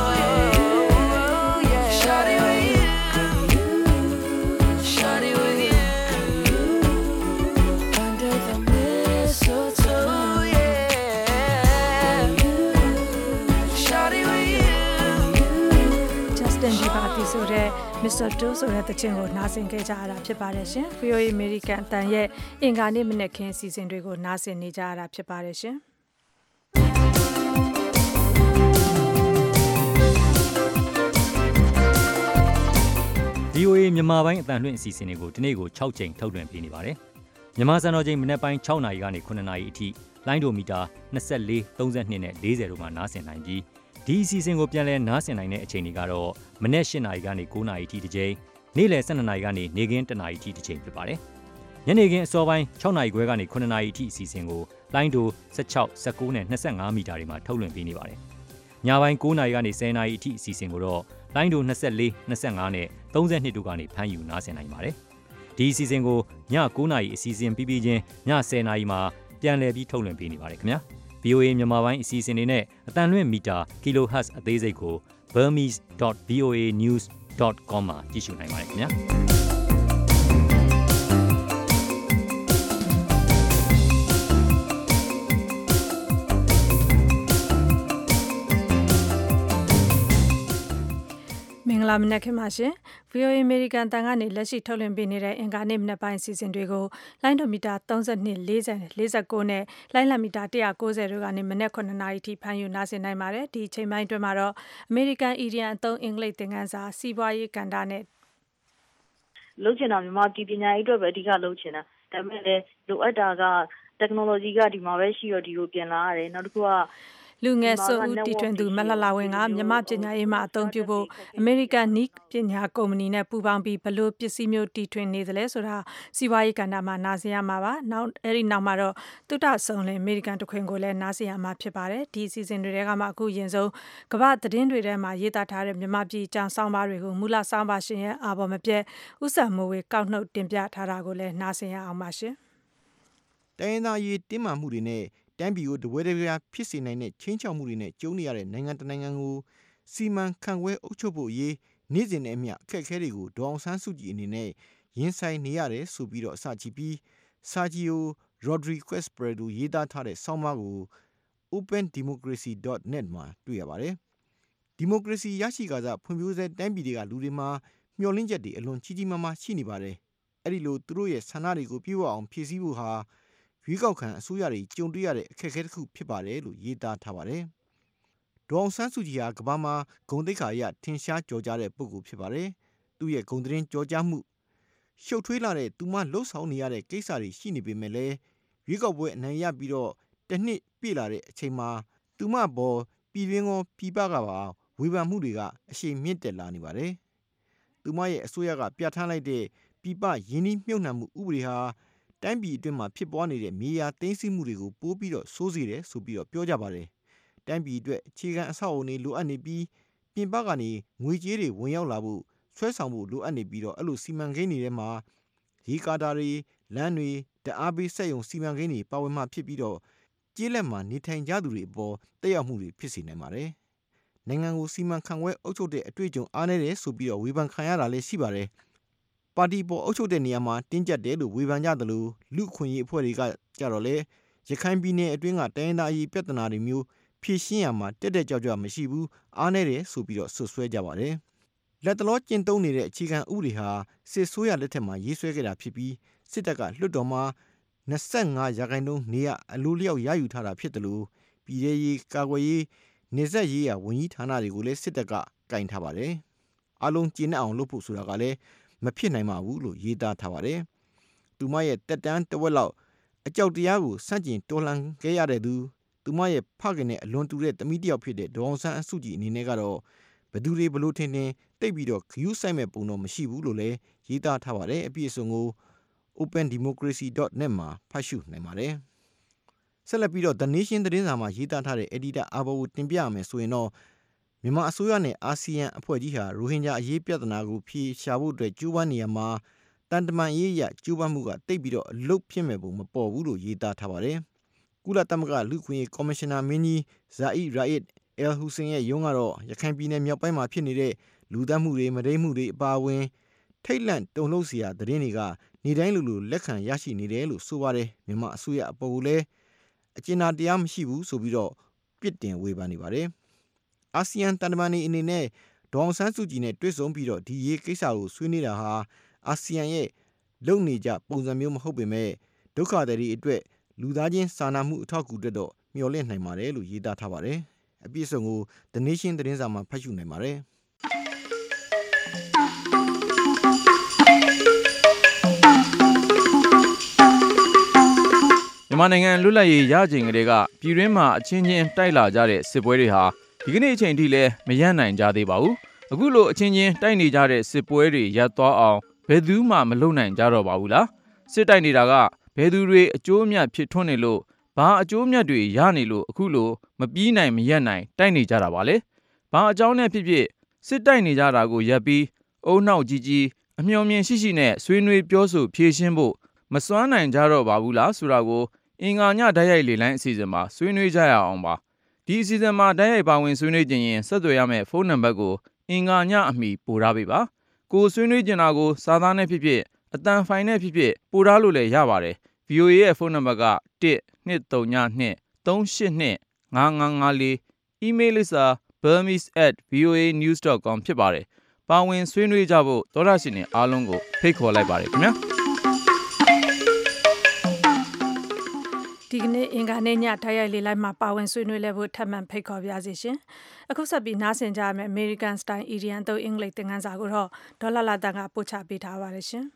Shawty with you, shawty with you, under the mistletoe. ဆိုတဲ့ Mistletoe ဆိုတဲ့သချင်းကိုနားဆင်ခဲ့ကြရတာဖြစ်ပါတယ်ရှင် VOA American အတန်ရဲ့အင်္ဂါနေ့မနက်ခင်းအစီအစဉ်တွေကိုနားဆင်နေကြရတာဖြစ်ပါတယ်ရှင် VOA မြန်မာပိုင်းအတန်လွှင့်အစီအစဉ်တွေကိုဒီနေ့ကို6ချိန်ထုတ်လွှင့်ပေးနေပါတယ်မြန်မာစံတော်ချိန်မနက်ပိုင်း6နာရီကနေ9နာရီအထိလိုင်းဒိုမီတာ24 32နဲ့40တို့မှာနားဆင်နိုင်ပြီးဒီအစီအစဉ်ကိုပြန်လည်နားဆင်နိုင်တဲ့အချိန်တွေကတော့မနက်8နာရီကနေ9နာရီအထိတစ်ချိန်နေ့လယ်12နာရီကနေနေ့ခင်း1နာရီအထိတစ်ချိန်ဖြစ်ပါတယ်ညနေခင်းအစောပိုင်း6နာရီခွဲကနေ9နာရီအထိအစီအစဉ်ကိုလိုင်းဒို16 19နဲ့25မီတာတွေမှာထုတ်လွှင့်ပေးနေပါတယ်ညပိုင်း9နာရီကနေ10နာရီအထိအစီအစဉ်ကိုတော့လိုင်းဒို24 25နဲ့32တို့ကနေဖမ်းယူနားဆင်နိုင်ပါတယ်ဒီအစီအစဉ်ကိုည9နာရီအစီအစဉ်ပြီးပြီးချင်းည10နာရီမှာပြန်လည်ပြီးထုတ်လွှင့်ပေးနေပါတယ်ခင်ဗျာ VOA မြန်မာပိုင်းအစီအစဉ်တွေနဲ့အတန်လွင့်မီတာ kHz အသေးစိတ်ကို burmese.voanews.com မှာကြည့်ရှုနိုင်ပါတယ်ခင်ဗျာမင်္ဂလာမနက်ခင်းပါရှင် VOA American တန်ကနေလက်ရှိထုတ်လွှင့်ပေးနေတဲ့အင်ကာနေ့မနက်ပိုင်းအစီအစဉ်တွေကိုလိုင်းဒိုမီတာ32 40 49နဲ့လိုင်းလံမီတာ190တို့ကနေမနက်9နာရီထိဖမ်းယူနားဆင်နိုင်ပါတယ်ဒီအချိန်ပိုင်းအတွင်းမှာတော့ American Indian အသုံးအင်္ဂလိပ်သင်ခန်းစာစီးပွားရေးကဏ္ဍနဲ့လုပ်ချင်တာမြန်မာပြည်ပညာရေးအတွက်ပဲအဓိကလုပ်ချင်တာဒါပေမဲ့လည်းလိုအပ်တာက technology ကဒီမှာပဲရှိတော့ဒီကိုပြင်လာရတယ်နောက်တစ်ခုကလူငယ်ဆိုဦးတီထွင်သူမလလာဝင်းကမြန်မာပညာရေးမှာအသုံးပြုဖို့အမေရိကန်နီးပညာကုမ္ပဏီနဲ့ပူးပေါင်းပြီးဘလို့ပစ္စည်းမျိုးတီထွင်နေသလဲဆိုတာစီးပွားရေးကဏ္ဍမှာနားဆင်ရမှာပါနောက်အဲ့ဒီနောက်မှာတော့တုဒ္ဒဆုံလင်အမေရိကန်တခွင်ကိုလည်းနားဆင်ရမှာဖြစ်ပါတယ်ဒီအစီအစဉ်တွေကမှအခုရင်ဆုံးကမ္ဘာသတင်းတွေထဲမှာရေးသားထားတဲ့မြန်မာပြည်ကြောင်ဆောင်းပါးတွေကိုမူလဆောင်းပါးရှင်ရဲ့အာဘော်မပြတ်ဥစ္စာမိုးဝေကောက်နှုတ်တင်ပြထားတာကိုလည်းနားဆင်ရအောင်ပါရှင်တိုင်းသားရေးတင်းမာမှုတွေနဲ့တမ်းပြည်ကိုတဝဲတပြားဖြစ်စေနိုင်တဲ့ချင်းချောက်မှုတွေနဲ့ကျုံနေရတဲ့နိုင်ငံတကာနိုင်ငံကိုစီမံခန့်ခွဲအုပ်ချုပ်ဖို့ရေးနေ့စဉ်နဲ့အမျှအခက်အခဲတွေကိုဒေါအောင်ဆန်းစုကြည်အနေနဲ့ရင်ဆိုင်နေရတယ်ဆိုပြီးတော့အစချီပြီးစာဂျီယို Rodriguez Prado ရေးသားထားတဲ့ဆောင်းပါးကို opendemocracy.net မှာတွေ့ရပါတယ်။ဒီမိုကရေစီရရှိကာစဖွံ့ဖြိုးဆဲတိုင်းပြည်တွေကလူတွေမှာမျှော်လင့်ချက်တွေအလွန်ကြီးကြီးမားမားရှိနေပါတယ်။အဲ့ဒီလိုသူတို့ရဲ့ဆန္ဒတွေကိုပြည့်ဝအောင်ဖြည့်ဆည်းဖို့ဟာရွေးကောက်ခံအစိုးရတွေကြုံတွေ့ရတဲ့အခက်အခဲတစ်ခုဖြစ်ပါတယ်လို့ရေးသားထားပါတယ်။ဒေါအောင်ဆန်းစုကြည်ဟာကမ္ဘာမှာဂုဏ်သိက္ခာအရထင်ရှားကျော်ကြားတဲ့ပုဂ္ဂိုလ်ဖြစ်ပါတယ်။သူ့ရဲ့ဂုဏ်သတင်းကျော်ကြားမှုရှုပ်ထွေးလာတဲ့သူမလှုပ်ဆောင်နေရတဲ့ကိစ္စတွေရှိနေပေမဲ့လည်းရွေးကောက်ပွဲအနိုင်ရပြီးတော့တစ်နှစ်ပြည့်လာတဲ့အချိန်မှာသူမပေါ်ပြည်တွင်းကောပြည်ပကပါဝေဖန်မှုတွေကအရှိန်မြင့်တက်လာနေပါတယ်။သူမရဲ့အစိုးရကပြဋ္ဌာန်းလိုက်တဲ့ပြည်ပယင်းနှိမ့်မြုပ်နှံမှုဥပဒေဟာတိုင်းပြည်အတွင်းမှာဖြစ်ပွားနေတဲ့မြေယာသိမ်းဆည်းမှုတွေကိုပိုးပြီးတော့စိုးစေတယ်ဆိုပြီးတော့ပြောကြပါတယ်။တိုင်းပြည်အတွက်အခြေခံအဆောက်အအုံတွေလိုအပ်နေပြီးပြင်ပကနေငွေကြေးတွေဝင်ရောက်လာဖို့ဆွဲဆောင်ဖို့လိုအပ်နေပြီးတော့အဲ့လိုစီမံကိန်းတွေထဲမှာရေကာတာတွေလမ်းတွေတအားပေးစက်ရုံစီမံကိန်းတွေပါဝင်မှဖြစ်ပြီးတော့ကျေးလက်မှာနေထိုင်ကြသူတွေအပေါ်တက်ရောက်မှုတွေဖြစ်စေနိုင်ပါတယ်။နိုင်ငံကိုစီမံခန့်ခွဲအုပ်ချုပ်တဲ့အတွေ့အကြုံအားနည်းတယ်ဆိုပြီးတော့ဝေဖန်ခံရတာလည်းရှိပါတယ်။ပါတီပေါ်အုပ်ချုပ်တဲ့နေရာမှာတင်းကျပ်တယ်လို့ဝေဖန်ကြတယ်လို့လူခွင့်ရေးအဖွဲ့တွေကကြတော့လေရခိုင်ပြည်နယ်အတွင်းကတိုင်းဒေသအရေးပြဿနာတွေမျိုးဖြေရှင်းရမှာတက်တက်ကြွကြွမရှိဘူးအားနည်းတယ်ဆိုပြီးတော့ဆွဆွဲကြပါတယ်လက်တလောကျင့်သုံးနေတဲ့အခြေခံဥပဒေဟာစစ်ဆိုးရလက်ထက်မှာရေးဆွဲခဲ့တာဖြစ်ပြီးစစ်တပ်ကလွှတ်တော်မှာ25%နေရအလိုလျောက်ရယူထားတာဖြစ်တယ်လို့ပြည်ထရေးကာကွယ်ရေးနေဆက်ရေးရာဝန်ကြီးဌာနတွေကိုလည်းစစ်တပ်ကကင်ထားပါတယ်အလုံးကျင်းအောင်လုပ်ဖို့ဆိုတာကလည်းမဖြစ်နိုင်ပါဘူးလို့ရေးသားထားပါတယ်သူမရဲ့တက်တန်းတဝက်လောက်အကြောက်တရားကိုစန့်ကျင်တော်လှန်ခဲ့ရတဲ့သူမရဲ့ဖခင်နဲ့အလွန်တူတဲ့သမီးတစ်ယောက်ဖြစ်တဲ့ဒေါအောင်ဆန်းစုကြည်အနေနဲ့ကတော့ဘယ်သူတွေဘလို့ထင်ထင်တိတ်ပြီးတော့ခရူးဆိုင်မဲ့ပုံတော့မရှိဘူးလို့လည်းရေးသားထားပါတယ်အပြည့်အစုံကို opendemocracy.net မှာဖတ်ရှုနိုင်ပါတယ်ဆက်လက်ပြီးတော့ The Nation သတင်းစာမှာရေးသားထားတဲ့ editor အာဘော်ကိုတင်ပြရမယ်ဆိုရင်တော့မြန်မာအစိုးရနဲ့အာဆီယံအဖွဲ့ကြီးဟာရိုဟင်ဂျာအရေးပြဿနာကိုဖြေရှာဖို့အတွက်ကြိုးပမ်းနေရမှာတန်တမန်ရေးရကြိုးပမ်းမှုကတိတ်ပြီးတော့အလုတ်ဖြစ်မဲ့ပုံမပေါ်ဘူးလို့ရေးသားထားပါတယ်ကုလသမဂ္ဂလူ့ခွင့်ရေးကော်မရှင်နာမင်းကြီးဇာအီရာအစ်အယ်ဟူဆင်ရဲ့ရုံးကတော့ရခိုင်ပြည်နယ်မြောက်ပိုင်းမှာဖြစ်နေတဲ့လူသတ်မှုတွေမဒိမ်းမှုတွေအပါအဝင်ထိတ်လန့်တုန်လှုပ်စရာသတင်းတွေကနေတိုင်းလိုလက်ခံရရှိနေတယ်လို့ဆိုပါတယ်မြန်မာအစိုးရအပေါ်ကိုလည်းအကျဉ်းသားတရားမရှိဘူးဆိုပြီးတော့ပြစ်တင်ဝေဖန်နေပါတယ်အာဆီယံတန်တမန်တွေအနေနဲ့ဒေါအောင်ဆန်းစုကြည်နဲ့တွေ့ဆုံပြီးတော့ဒီရေးကိစ္စကိုဆွေးနွေးတာဟာအာဆီယံရဲ့လုံနေကြပုံစံမျိုးမဟုတ်ပေမဲ့ဒုက္ခသည်တွေအတွက်လူသားချင်းစာနာမှုအထောက်အကူအတွက်တော့မျှော်လင့်နိုင်ပါတယ်လို့ရေးသားထားပါတယ်အပြည့်အစုံကို The Nation သတင်းစာမှာဖတ်ရှုနိုင်ပါတယ်မြန်မာနိုင်ငံလွတ်လပ်ရေးရချိန်ကလေးကပြည်တွင်းမှာအချင်းချင်းတိုက်လာကြတဲ့စစ်ပွဲတွေဟာဒီကနေ့အချိန်ထိလည်းမရပ်နိုင်ကြသေးပါဘူးအခုလိုအချင်းချင်းတိုက်နေကြတဲ့စစ်ပွဲတွေရပ်သွားအောင်ဘယ်သူမှမလုပ်နိုင်ကြတော့ပါဘူးလားစစ်တိုက်နေတာကဘယ်သူတွေအကျိုးအမြတ်ဖြစ်ထွန်းနေလို့ဘာအကျိုးအမြတ်တွေရနေလို့အခုလိုမပြီးနိုင်မရပ်နိုင်တိုက်နေကြတာပါလေဘာအကြောင်းနဲ့ဖြစ်ဖြစ်စစ်တိုက်နေကြတာကိုရပ်ပြီးအုံနောက်ကြီးအမျှော်မြင်ရှိနဲ့ဆွေးနွေးပြောဆိုဖြေရှင်းဖို့မစွမ်းနိုင်ကြတော့ပါဘူးလားဆိုတာကိုအင်္ဂါညဓာတ်ရိုက်လေလိုင်းအစီအစဉ်မှာဆွေးနွေးကြရအောင်ပါဒီအစီအစဉ်မှာဓာတ်ရိုက်ပါဝင်ဆွေးနွေးခြင်းရင်ဆက်သွယ်ရမယ့်ဖုန်းနံပါတ်ကိုအင်္ဂါညအမီပို့ထားပေးပါကိုဆွေးနွေးကြတာကိုစာသားနဲ့ဖြစ်ဖြစ်အတန်ဖိုင်နဲ့ဖြစ်ဖြစ်ပို့ထားလို့လည်းရပါတယ် VOA ရဲ့ဖုန်းနံပါတ်က 1-232-382-5554 email လိပ်စာ burmese@voanews.com ဖြစ်ပါတယ်ပါဝင်ဆွေးနွေးကြဖို့သောတာရှင်တွေအားလုံးကိုဖိတ်ခေါ်လိုက်ပါတယ်ခင်ဗျာဒီကနေ့အင်္ဂါနေ့ညဓာတ်ရိုက်လေးလိုက်မှာပါဝင်ဆွေးနွေးလဲဖို့ထပ်မံဖိတ်ခေါ်ပါရစေရှင်အခုဆက်ပြီးနားဆင်ကြရမယ့် American Style Indian သုံးအင်္ဂလိပ်သင်ခန်းစာကိုတော့ဒေါ်လာလာတန်ကပို့ချပေးထားပါတယ်ရှင်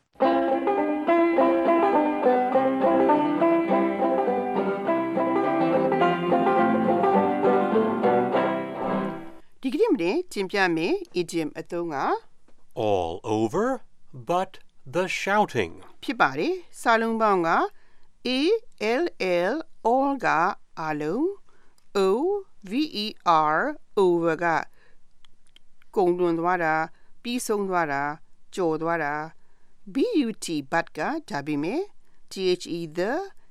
ဒီကနေ့မင်းကျင်ပြမယ် idiom အသုံးက all over but the shouting ဖြစ်ပါတယ်စာလုံးပေါင်းကall all ကအားလုံး over over ကကုန်လွန်သွားတာပြီးဆုံးသွားတာကျော်သွားတာ but but ကဒါပေမဲ့ the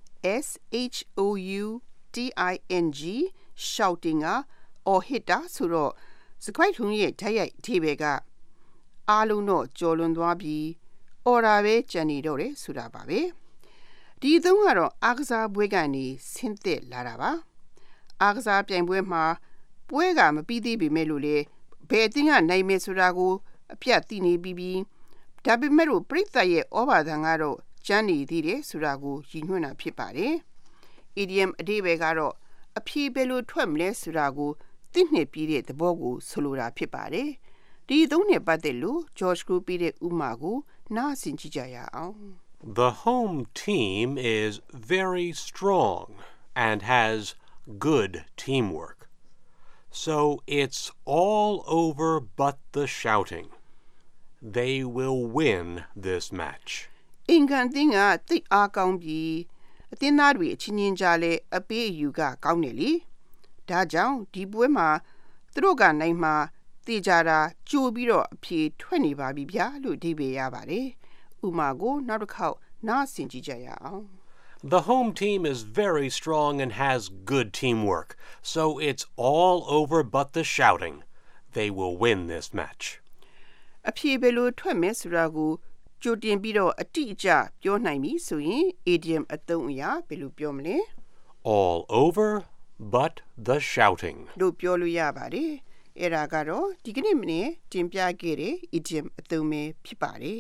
shouting shouting က or hit တာဆိုတော့စကွိုက်ထုံးရဲ့ဓာတ်ရိုက်အဓိပ္ပာယ်ကအားလုံးတော့ကျော်လွန်သွားပြီးအော်တာပဲကြံနေတော့တယ်ဆိုတာပါပဲဒီအသုံးကတော့အားကစားပွဲကနေဆင်းသက်လာတာပါအားကစားပြိုင်ပွဲမှာပွဲကမပြီးသေးပေမဲ့လို့လေဘယ်အသင်းကနိုင်မယ်ဆိုတာကိုအပြတ်သိနေပြီးဒါပေမဲ့လို့ပရိသတ်ရဲ့ဩဘာသံကတော့ကျန်းနေသေးတယ်ဆိုတာကိုရည်ညွှန်းတာဖြစ်ပါတယ် idiom အဓိပ္ပာယ်ကတော့အဖြေဘယ်လိုထွက်မလဲဆိုတာကိုသိနေပြီးတဲ့သဘောကိုဆိုလိုတာဖြစ်ပါတယ်ဒီအသုံးနဲ့ပတ်သက်လို့ George Group ပြတဲ့ဥမာကိုနားဆင်ကြည့်ကြရအောင် The home team is very strong and has good teamwork. So it's all over but the shouting. They will win this match. အင်ကန်တင်းကသိအားကောင်းပြီးအတင်းသားတွေအချင်းချင်းကြားလဲအပေးအယူကကောင်းတယ်လေဒါကြောင့်ဒီပွဲမှာသူတို့ကနိုင်မှာသိကြတာကြိုပြီးတော့အဖြေထွက်နေပါပြီဗျာလို့အဓိပ္ပာယ်ရပါတယ်ဥမာကိုနောက်တစ်ခေါက်နားဆင်ကြည့်ကြရအောင် The home team is very strong and has good teamwork. So it's all over but the shouting. They will win this match. အဖြေဘယ်လိုထွက်မယ်ဆိုတာကိုကြိုတင်ပြီးတော့အတိအကျပြောနိုင်ပြီဆိုရင် idiom အသုံးအရာဘယ်လိုပြောမလဲ All over but the shouting လို့ပြောလို့ရပါတယ်အဲ့ဒါကတော့ဒီကနေ့မနေ့တင်ပြခဲ့တဲ့ idiom အသုံးပဲဖြစ်ပါတယ်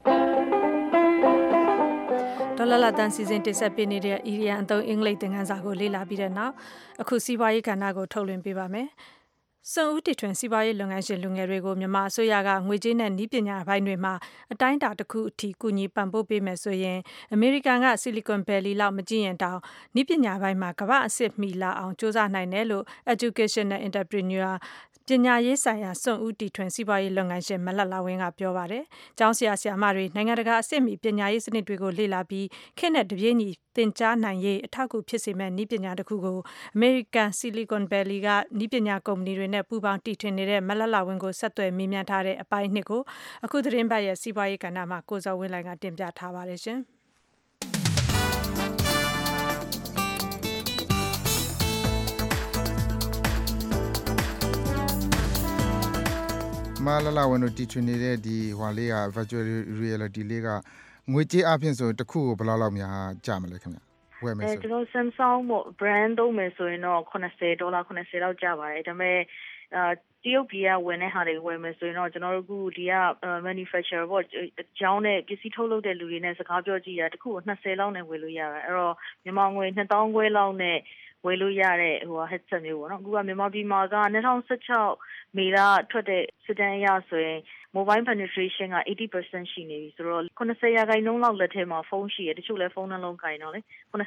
ဒေါ်လာလာတန်စီစဉ်တင်ဆက်ပေးနေတဲ့ idiom အသုံးအင်္ဂလိပ်သင်ခန်းစာကိုလေ့လာပြီးတဲ့နောက်အခုစီးပွားရေးကဏ္ဍကိုထုတ်လွှင့်ပေးပါမယ်စွန့်ဦးတီထွင်စီးပွားရေးလုပ်ငန်းရှင်လူငယ်တွေကိုမြန်မာအစိုးရကငွေကြေးနဲ့နည်းပညာပိုင်းတွေမှာအတိုင်းအတာတစ်ခုအထိကူညီပံ့ပိုးပေးမယ်ဆိုရင်အမေရိကန်က Silicon Valley လောက်မကြည့်ရင်တောင်နည်းပညာပိုင်းမှာကမ္ဘာအဆင့်မီလာအောင်စ조사နိုင်တယ်လို့ Educational Entrepreneur ပညာရေးဆိုင်ရာစွန့်ဦးတီထွင်စီးပွားရေးလုပ်ငန်းရှင်မလတ်လာဝင်းကပြောပါတယ်။ကျောင်းဆရာဆရာမတွေနိုင်ငံတကာအဆင့်မီပညာရေးစနစ်တွေကိုလေ့လာပြီးခေတ်နဲ့တပြေးညီသင်ကြားနိုင်ရေးအထောက်အကူဖြစ်စေမယ့်နည်းပညာတစ်ခုကို American Silicon Valley ကနည်းပညာကုမ္ပဏီတွေနဲ့ပူးပေါင်းတီထွင်နေတဲ့မလတ်လာဝင်းကိုဆက်သွယ်မေးမြန်းထားတဲ့အပိုင်းနှစ်ကိုအခုသတင်းပတ်ရဲ့စီးပွားရေးကဏ္ဍမှာကိုဇော်ဝင်းလိုင်ကတင်ပြထားပါတယ်ရှင်။မလလဝန်တို့တီထွင်နေတဲ့ဒီဟွာလေးက virtual reality လေးကငွေကြေးအပြင်ဆိုတစ်ခုကိုဘယ်လောက်များကြမလဲခင်ဗျဝယ်မယ်ဆိုကျွန်တော် Samsung မို့ brand သုံးမယ်ဆိုရင်တော့$80လောက်ကျပါတယ်ဒါပေမဲ့တရုတ်ပြည်ကဝင်တဲ့ဟာတွေဝယ်မယ်ဆိုရင်တော့ကျွန်တော်တို့အခုဒီက manufacturer ပေါ့အကြောင်းနဲ့ပစ္စည်းထုတ်လုပ်တဲ့လူတွေနဲ့စကားပြောကြည့်ရတခုကို$20လောက်နဲ့ဝယ်လို့ရတယ်အဲ့တော့မြန်မာငွေ$2,500လောက်နဲ့ဝယ်လို့ရတဲ့headset မျိုးပေါ့နော်အခုကမြန်မာပြည်မှာက2016မေလထွက်တဲ့စစ်တမ်းအရဆိုရင် mobile penetration က 80% ရှိနေပြီဆိုတော့90%လောက်လက်ထဲမှာဖုန်းရှိတယ်တချို့လည်းဖုန်းနှလုံးကိုင်တော့လေ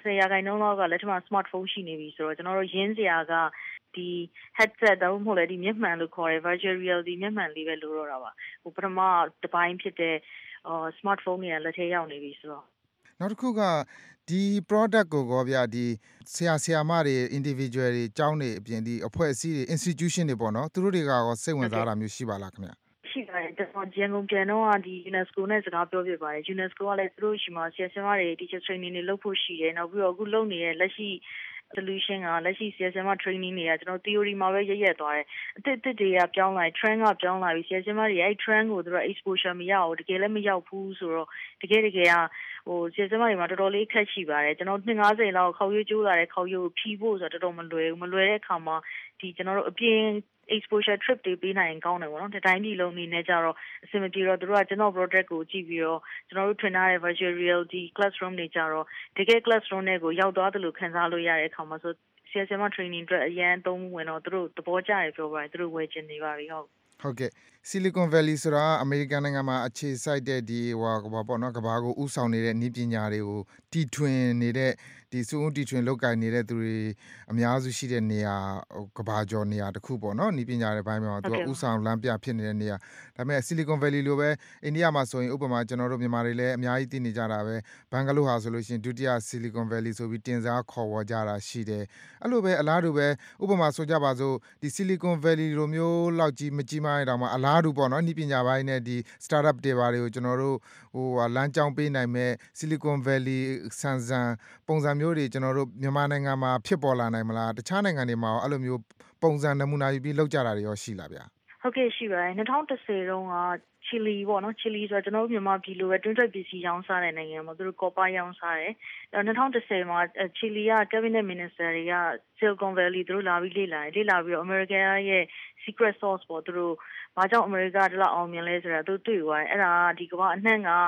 90%လောက်ကလက်ထဲမှာ smartphone ရှိနေပြီဆိုတော့ကျွန်တော်တို့ရင်းစရာကဒီ headset တော့မဟုတ်လေဒီမျက်မှန်လို့ခေါ်တဲ့ virtual reality မျက်မှန်လေးပဲလိုတော့တာပါပထမတစ်ပိုင်းဖြစ်တဲ့smartphone တွေကလက်ထဲရောက်နေပြီဆိုတော့နောက်တစ်ခုကဒီ product ကိုဗျာဒီဆရာမတွေ individual တွေကျောင်းတွေအပြင်ဒီအဖွဲ့အစည်းတွေ institution တွေပေါ့နော်သူတို့တွေကရောစိတ်ဝင်စားတာမျိုးရှိပါလားခင်ဗျရှိပါတယ်ကျွန်တော်ရန်ကုန်ပြန်တော့ဒီ UNESCO နဲ့စကားပြောပြပါတယ် UNESCO ကလည်းသူတို့ရှိမှာဆရာဆရာမတွေ teacher training တွေလုပ်ဖို့ရှိတယ်နောက်ပြီးတော့အခုလုပ်နေတဲ့လက်ရှိsolution ကလက်ရှိဆရာဆရာမ training တွေကကျွန်တော် theory မှာပဲရက်သွားတယ်အသစ်တွေကပြောင်းလာ trend ကပြောင်းလာပြီဆရာဆရာမတွေအဲ့ trend ကိုသူတို့ exposure မရအောင်တကယ်လည်းမရောက်ဘူးဆိုတော့တကယ်ကဆရာဆရာဆရာမတွေမှာတော်တော်လေးခက်ရှိပါတယ်ကျွန်တော်250လောက်ခေါက်ရွေးကျိုးလာတဲ့ခေါက်ရွေးကိုဖြီးဖို့ဆိုတော့တော်တော်မလွယ်တဲ့အခါမှာဒီကျွန်တော်တို့အပြင် exposure trip တွေပေးနိုင်ကောင်းတယ်ပေါ့နော်ဒီတိုင်းပြည်လုံးနေနဲ့ကြတော့အဆင်မပြေတော့သူတို့ကကျွန်တော် project ကိုကြည့်ပြီးတော့ကျွန်တော်တို့ထွင်ထားတဲ့ virtual reality classroom တွေကြတော့တကယ် classroom တွေကိုရောက်သွားတယ်လို့ခံစားလို့ရတဲ့အခါမှာဆိုဆရာဆရာမ training အတွက်အရန်သုံးဝင်တော့သူတို့သဘောကျတယ်ပြောပါတယ်သူတို့ဝယ်ချင်နေပါပြီဟုတ်ကဲ့ Silicon Valley ဆိုတာအမေရိကန်နိုင်ငံမှာအခြေစိုက်တဲ့ဒီပေါ့နော်ကဘာကိုဥဆောင်နေတဲ့နည်းပညာတွေကိုတီထွင်နေတဲ့ဒီစုံတီထွင်လောက်ကင်နေတဲ့သူတွေအများစုရှိတဲ့နေရာကဘာကျော်နေရာတစ်ခုပေါ့နော်နည်းပညာတွေဘိုင်းမှာသူကဥဆောင်လမ်းပြဖြစ်နေတဲ့နေရာဒါပေမဲ့ Silicon Valley လိုပဲအိန္ဒိယမှာဆိုရင်ဥပမာကျွန်တော်တို့မြန်မာတွေလည်းအများကြီးသိနေကြတာပဲဘန်ဂလိုဟာဆိုလို့ရှိရင်ဒုတိယ Silicon Valley ဆိုပြီးတင်စားခေါ်ဝေါ်ကြတာရှိတယ်အဲ့လိုပဲအလားတူပဲဥပမာဆိုကြပါစို့ဒီ Silicon Valley လိုမျိုးလောက်ကြီးမကြီးမားရတော့မှအလားတူပေါ့နော်နည်းပညာပိုင်းနဲ့ဒီ startup တွေဘာတွေကိုကျွန်တော်တို့လမ်းကြောင်းပေးနိုင်မဲ့ Silicon Valley ဆန်ဆန်ပုံစံမျိုးတွေကျွန်တော်တို့မြန်မာနိုင်ငံမှာဖြစ်ပေါ်လာနိုင်မလားတခြားနိုင်ငံတွေမှာအဲ့လိုမျိုးပုံစံနမူနာယူပြီးလောက်ကြတာတွေရောရှိလားဗျာဟုတ်ကဲ့ရှိပါတယ်2010တုန်းကချီလီပေါ့နော်ချီလီဆိုတော့ကျွန်တော်တို့မြန်မာပြည်လိုပဲတွင်းထွက်ပစ္စည်းရောင်းစားတဲ့နိုင်ငံမှာသူတို့ကော်ပါရောင်းစားတယ်2010မှာချီလီက cabinet minister တွေက Silicon Valley သူတို့လာပြီးလေ့လာပြီးတော့ America ရဲ့ secret sauce ပေါ့သူတို့ဘာကြောင့် America တလောက်အောင်မြင်လဲဆိုတာသူတွေ့သွားတယ်အဲ့ဒါဒီကမ္ဘာအနှံ့က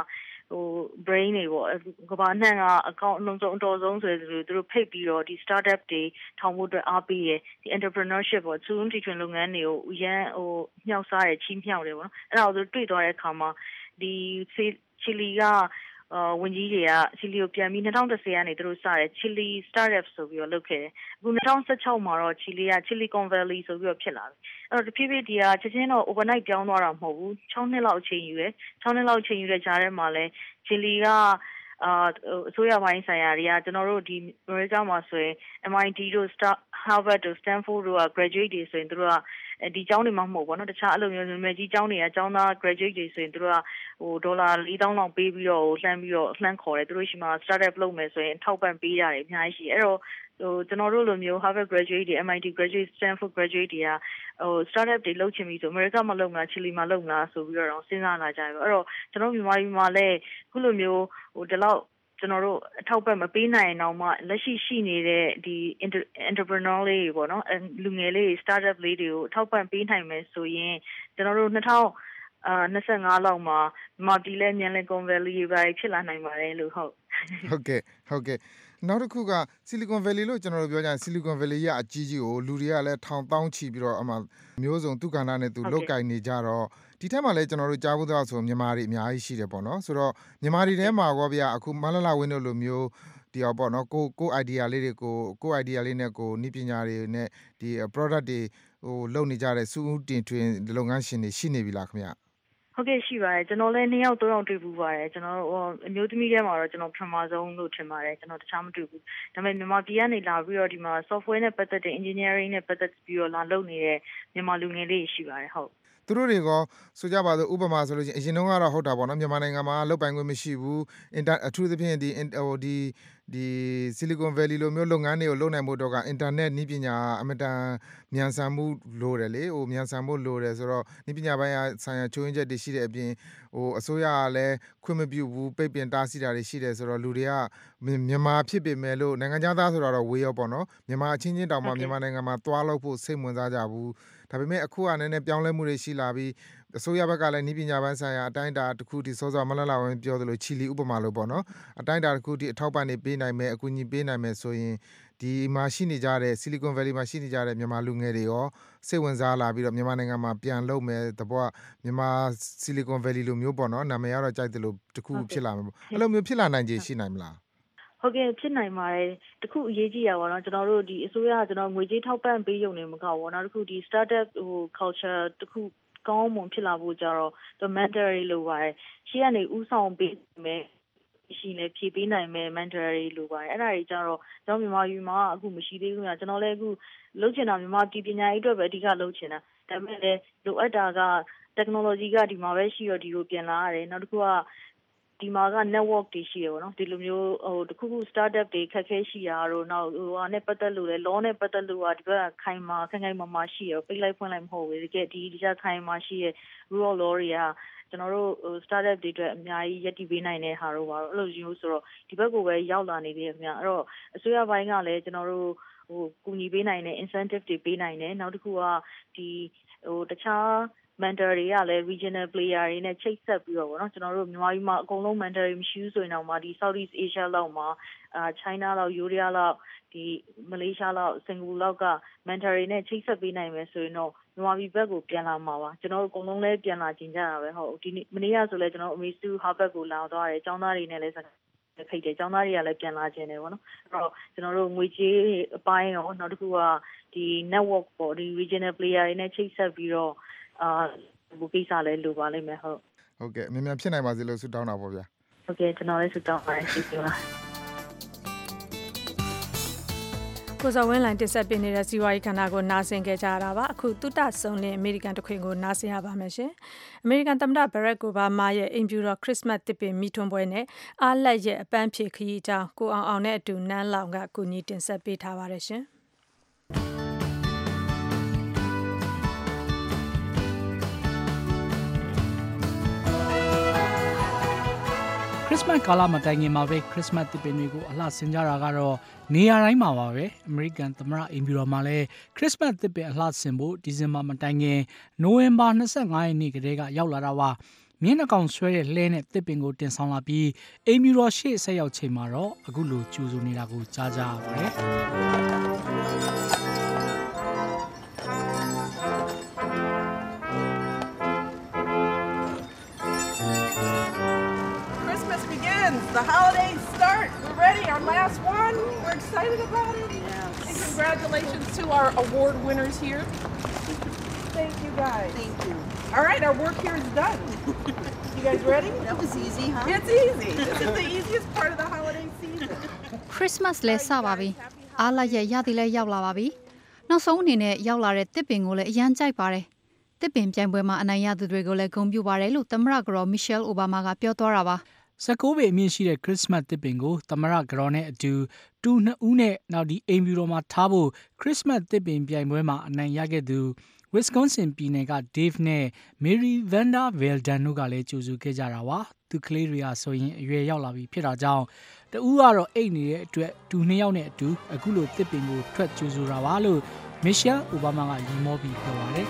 brain တွေပေါ့ကမ္ဘာအနှံ့ကအကောင့်အလုံးစုံအတော်ဆုံးဆိုသူတို့ဖိတ်ပြီးတော့ဒီ startup တွေထောင်ဖို့အတွက်အားပေးတယ်ဒီ entrepreneurship ပေါ့သူတို့တီထွင်လုပ်ငန်းတွေကိုအရန်မြောက်စားတယ်ချီးမြှောက်တယ်ပေါ့နော်အဲ့ဒါကိုသူတွေ့သွားတဲ့အခါမှာဒီချီလီကဝန်ကြီးတွေကချီလီကိုပြန်ပြီး2010ကနေသူတို့စတယ်ချီလီ startup ဆိုပြီးတော့လုပ်ခဲ့တယ်အခု2016မှာတော့ချီလီက Silicon Valley ဆိုပြီးတော့ဖြစ်လာပြီအဲ့တော့တဖြည်းဖြည်းဒီကချက်ချင်းတော့ overnight ပြောင်းသွားတာမဟုတ်ဘူး6နှစ်လောက်အချိန်ယူတယ်6နှစ်လောက်အချိန်ယူတဲ့ကြားထဲမှာလဲချီလီကအစိုးရပိုင်းဆိုင်ရာတွေကကျွန်တော်တို့ဒီ America မှာဆိုရင် MIT တို့ Harvard တို့ Stanford တို့က graduate တွေဆိုရင်သူတို့ကဒီကျောင်းတွေမှာမဟုတ်ဘူးเนาะတခြားအလုပ်မျိုးမျိုးကြီးကျောင်းတွေကကျောင်းသား graduate တွေဆိုရင်သူတို့ကဒေါ်လာ4000လောက်ပေးပြီးတော့လှမ်းခေါ်တယ်သူတို့ရှိမှာ startup လုပ်မယ်ဆိုရင်ထောက်ပံ့ပေးတာတွေအများကြီးရှိအဲ့တော့ကျွန်တော်တို့လိုမျိုး Harvard graduate တွေ MIT graduate Stanford graduate တွေကstartup တွေလုပ်ချင်ပြီဆို America မှာလုပ်မလား Chile မှာလုပ်မလားဆိုပြီးတော့စဉ်းစားလာကြတယ်အဲ့တော့ကျွန်တော်မြန်မာပြည်မှာလည်းခုလိုမျိုးဒီလောက်ကျွန်တော်တို့အထောက်ပံ့မပေးနိုင်အောင်မှလက်ရှိနေတဲ့ဒီ entrepreneur လေးတွေပေါ့နော်လူငယ်လေးတွေ startup လေးတွေကိုအထောက်ပံ့ပေးနိုင်မယ်ဆိုရင်ကျွန်တော်တို့2025လောက်မှာမြန်မာပြည်လဲမြန်လင်ကွန်ဗယ်လီတွေဖြစ်လာနိုင်ပါတယ်လို့ဟုတ်ကဲ့နောက်တစ်ခုက Silicon Valley လို့ကျွန်တော်တို့ပြောကြရင် Silicon Valley ရဲ့အကြီးကြီးကိုလူတွေကလည်းထောင်တောင်းချီပြီးတော့အမှမျိုးစုံသူကဏ္ဍနဲ့သူလောက်ကင်နေကြတော့ဒီထက်မှလည်းကျွန်တော်တို့ကြားဖို့တော့ဆိုမြန်မာတွေအများကြီးရှိတယ်ပေါ့နော်ဆိုတော့မြန်မာတွေထဲမှာကောဗျာအခုမလလဝင်းတို့လိုမျိုးဒီပေါ့နော်ကို idea လေးတွေကို idea လေးနဲ့ကိုနည်းပညာတွေနဲ့ဒီ product တွေလုပ်နေကြတဲ့စူးတင်ထွင်လုပ်ငန်းရှင်တွေရှိနေပြီလားခင်ဗျဟုတ်ကဲ့ရှိပါတယ်ကျွန်တော်လည်း2ယောက်3ယောက်တွေ့ဘူးပါတယ်ကျွန်တော်အမျိုးသမီးထဲမှာတော့ကျွန်တော်ပထမဆုံးလို့ထင်ပါတယ်ကျွန်တော်တခြားမတွေ့ဘူးဒါပေမဲ့မြန်မာပြည်ကနေလာပြီးတော့ဒီမှာ software နဲ့ပတ်သက်တဲ့ engineering နဲ့ပတ်သက်ပြီးတော့လာလုပ်နေတဲ့မြန်မာလူငယ်လေးရှိပါတယ်ဟုတ်သူတို့တွေကဆိုကြပါစို့ဥပမာဆိုလို့ရှိရင်အရင်တုန်းကတော့ဟုတ်တာပေါ့နော်မြန်မာနိုင်ငံမှာလုပ်ပိုင်ခွင့်မရှိဘူးအထူးသဖြင့်ဒီ Silicon Valley လိုမျိုးလုပ်ငန်းတွေကိုလုပ်နိုင်ဖို့တော့က internet နည်းပညာအမတန်မြန်ဆန်မှုလိုတယ်လေမြန်ဆန်ဖို့လိုတယ်ဆိုတော့နည်းပညာပိုင်းဆိုင်ရာချိုးယွင်းချက်တွေရှိတဲ့အပြင်အစိုးရကလည်းခွင့်မပြုဘူးပိတ်ပင်တားဆီးတာတွေရှိတယ်ဆိုတော့လူတွေကမြန်မာဖြစ်ပေမဲ့လို့နိုင်ငံသားဆိုတော့ဝေးရောပေါ့နော်မြန်မာအချင်းချင်းတောင်မှမြန်မာနိုင်ငံမှာသွားလို့ဖို့စိတ်ဝင်စားကြဘူးဒါပေမဲ့အခုကနည်းနည်းပြောင်းလဲမှုတွေရှိလာပြီးအစိုးရဘက်ကလည်းနည်းပညာပိုင်းဆိုင်ရာအတိုင်းအတာတစ်ခုဒီစောစောမလလဝင်းပြောသလိုချီလီဥပမာလို့ပေါ့နော်အတိုင်းအတာတစ်ခုဒီအထောက်ပံ့နေပေးနိုင်မယ်အကူအညီပေးနိုင်မယ်ဆိုရင်ဒီဒီမှာရှိနေကြတဲ့ Silicon Valley မှာရှိနေကြတဲ့မြန်မာလူငယ်တွေရောစိတ်ဝင်စားလာပြီးတော့မြန်မာနိုင်ငံမှာပြန်လုပ်မယ်တဘောမြန်မာ Silicon Valley လိုမျိုးပေါ့နော်နာမည်ကတော့ကြိုက်တယ်လို့တခုဖြစ်လာမှာပေါ့အဲ့လိုမျိုးဖြစ်လာနိုင်ခြေရှိနိုင်မလားဟုတ်ကဲ့ဖြစ်နိုင်ပါတယ်တခုအရေးကြီးရပါတော့ကျွန်တော်တို့ဒီအစိုးရကကျွန်တော်ငွေကြေးထောက်ပံ့ပေးရုံနဲ့မကောက်ဘူးနောက်တစ်ခုဒီ startup culture တခုကောင်းမွန်ဖြစ်လာဖို့ကြတော့ mentor လိုပါတယ်ရှေ့ကနေဥဆောင်ပေးမယ်ရှိနေဖြည့်ပေးနိုင်မယ် mentor လိုပါတယ်အဲ့ဒါကြီးကြတော့ကျွန်တော်မြန်မာပြည်မှာအခုမရှိသေးဘူးကျွန်တော်လည်းအခုလုပ်ချင်တာမြန်မာပြည်ပညာရေးအတွက်ပဲအဓိကလုပ်ချင်တာဒါပေမဲ့လည်းလိုအပ်တာက technology ကဒီမှာပဲရှိတော့ဒီကိုပြန်လာရတယ်နောက်တစ်ခုကဒီမှာက network တွေရှိရပါတော့ဒီလိုမျိုးတခုခု startup တွေခက်ခဲရှိတာတော့နောက်ဟာနဲ့ပတ်သက်လို့လဲ law နဲ့ပတ်သက်လို့ဒီဘက်ကခိုင်မာရှိရပိတ်လိုက်ဖွင့်လိုက်မဟုတ်ဘူးတကယ်ဒီကြခိုင်မာရှိရ rule law တွေကကျွန်တော်တို့ startup တွေအတွက်အများကြီးရည်တည်ပေးနိုင်တဲ့ဟာတော့ပါတော့အဲ့လိုမျိုးဆိုတော့ဒီဘက်ကိုပဲရောက်လာနေသေးတယ်ခင်ဗျအဲ့တော့အစိုးရပိုင်းကလည်းကျွန်တော်တို့ကူညီပေးနိုင်တဲ့ incentive တွေပေးနိုင်တယ်နောက်တစ်ခုကဒီတခြားmentor တွေကလည်း regional player တွေနဲ့ချိတ်ဆက်ပြီးတော့ဗောနော်ကျွန်တော်တို့မြန်မာပြည်မှာအကုန်လုံး mentor တွေမရှိဘူးဆိုရင်တော့ဒီ Southeast Asia လောက်မှာChina လောက် Korea လောက်ဒီ Malaysia လောက် Singapore လောက်က mentor တွေနဲ့ချိတ်ဆက်ပေးနိုင်မယ်ဆိုရင်တော့မြန်မာပြည်ဘက်ကိုပြန်လာမှာပါကျွန်တော်တို့အကုန်လုံးလည်းပြန်လာကြင်ကြတာပဲဟုတ်ဒီမနေ့ကဆိုလည်းကျွန်တော်အမေစု Harvard ကိုလာသွားတယ်ကျောင်းသားတွေနဲ့လည်းဖိတ်တယ်ကျောင်းသားတွေကလည်းပြန်လာခြင်းတယ်ဗောနော်အဲ့တော့ကျွန်တော်တို့ငွေကြေးအပိုင်းရောနောက်တစ်ခုကဒီ network ပေါ့ဒီ regional player တွေနဲ့ချိတ်ဆက်ပြီးတော့ဘူကိစ္စလည်းလိုပါလိမ့်မယ်ဟုတ်ကဲ့မြန်မြန်ဖြစ်နိုင်ပါစေလို့ဆုတောင်းတာပေါ့ဗျာဟုတ်ကဲ့ကျွန်တော်လည်းဆုတောင်းပါတယ်ကျေးဇူးပါကိုဇော်ဝင်းလိုင်းတင်ဆက်ပေးနေတဲ့စီဝါရေးခန္ဓာကိုနားဆင်ကြကြရတာပါအခုတုတဆုံလင်အမေရိကန်တခွင်ကိုနားဆင်ရပါမယ်ရှင်အမေရိကန်သမ္မတဘရက်အိုဘားမားရဲ့အိမ်ဖြူတော်ခရစ်စမတ်တစ်ပင်မီထွန်းပွဲနဲ့အားလက်ရဲ့အပန်းဖြေခရီးအကြောင်းကိုအောင်နဲ့အတူနန်းလောင်ကကိုကြီးတင်ဆက်ပေးထားပါတယ်ရှင်ခရစ်စမတ်ကာလမှာတိုင်ငင်မှာပဲခရစ်စမတ်တစ်ပင်တွေကိုအလှဆင်ကြတာကတော့နေရာတိုင်းမှာပါပဲအမေရိကန်သမ္မတအိမ်ဖြူတော်မှာလည်းခရစ်စမတ်တစ်ပင်အလှဆင်ဖို့ဒီဇင်ဘာမတိုင်ခင်နိုဝင်ဘာ25ရက်နေ့ကတည်းကရောက်လာတာပါမြင်းနှကောင်ဆွဲတဲ့လှဲနဲ့တစ်ပင်ကိုတင်ဆောင်လာပြီးအိမ်ဖြူတော်ရှေ့ဆက်ရောက်ချိန်မှာတော့အခုလိုကြိုဆိုနေတာကိုကြားကြရပါတယ် The holidays start. We're ready. Our last one. We're excited about it. Yes. And congratulations to our award winners here. Thank you guys. Thank you. All right, our work here is done. You guys ready? That was easy, huh? It's easy. This is the easiest part of the holiday season. Christmas လဲစပါပြီ။အားလိုက်ရဲ့ရသည်လဲရောက်လာပါပြီ။နောက်ဆုံးအနေနဲ့ရောက်လာတဲ့တစ်ပင်ကိုလည်းအရန်ကြိုက်ပါတယ်။တစ်ပင်ပြိုင်ပွဲမှာအနိုင်ရသူတွေကိုလည်းဂုဏ်ပြုပါတယ်လို့သမ္မတကတော် Michelle Obama ကပြောသွားတာပါ။ 19ပေအမြင့်ရှိတဲ့ခရစ်စမတ်တစ်ပင်ကိုသမ္မတကတော်နဲ့အတူတူနှစ်ဦးနဲ့နောက်ဒီအိမ်ဖြူတော်မှာထားဖို့ခရစ်စမတ်တစ်ပင်ပြိုင်ပွဲမှာအနိုင်ရခဲ့သူ Wisconsin ပြည်နယ်က Dave နဲ့ Mary Vander Velden တို့ကလည်းကြိုဆိုခဲ့ကြတာပါသူကလေးတွေကဆိုရင်အရွယ်ရောက်လာပြီဖြစ်တာကြောင့်တဦးကတော့အိတ်နေတဲ့အတွက်တူနှစ်ယောက်နဲ့အတူအခုလိုတစ်ပင်ကိုထွက်ကြိုဆိုတာပါလို့ Michelle Obama ကရီမောပြီးပြောပါတယ်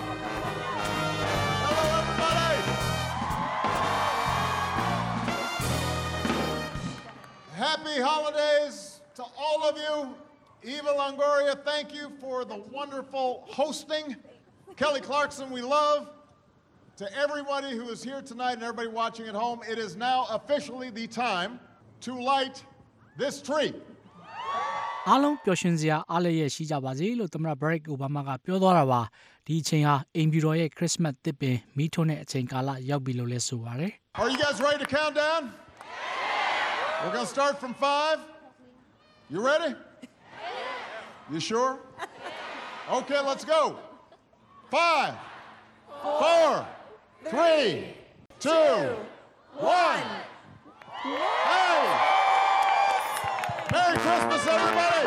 Happy holidays to all of you. Eva Longoria, thank you for the wonderful hosting. Kelly Clarkson, we love. To everybody who is here tonight and everybody watching at home, it is now officially the time to light this tree. အားလုံးပျော်ရွှင်စရာအားလည်းရရှိကြပါစေလို့သမ္မတ Barack Obama ကပြောသွားတာပါဒီအချိန်ဟာအိမ်ဖြူတော်ရဲ့ Christmas တစ်ပင်မီးထွန်းတဲ့အချိန်ကာလရောက်ပြီလို့လည်းဆိုပါတယ် Are you guys ready to count down? We're going to start from 5. You ready? You sure? Okay, let's go. 5, 4, 3, 2, 1. Hey! Merry Christmas, everybody!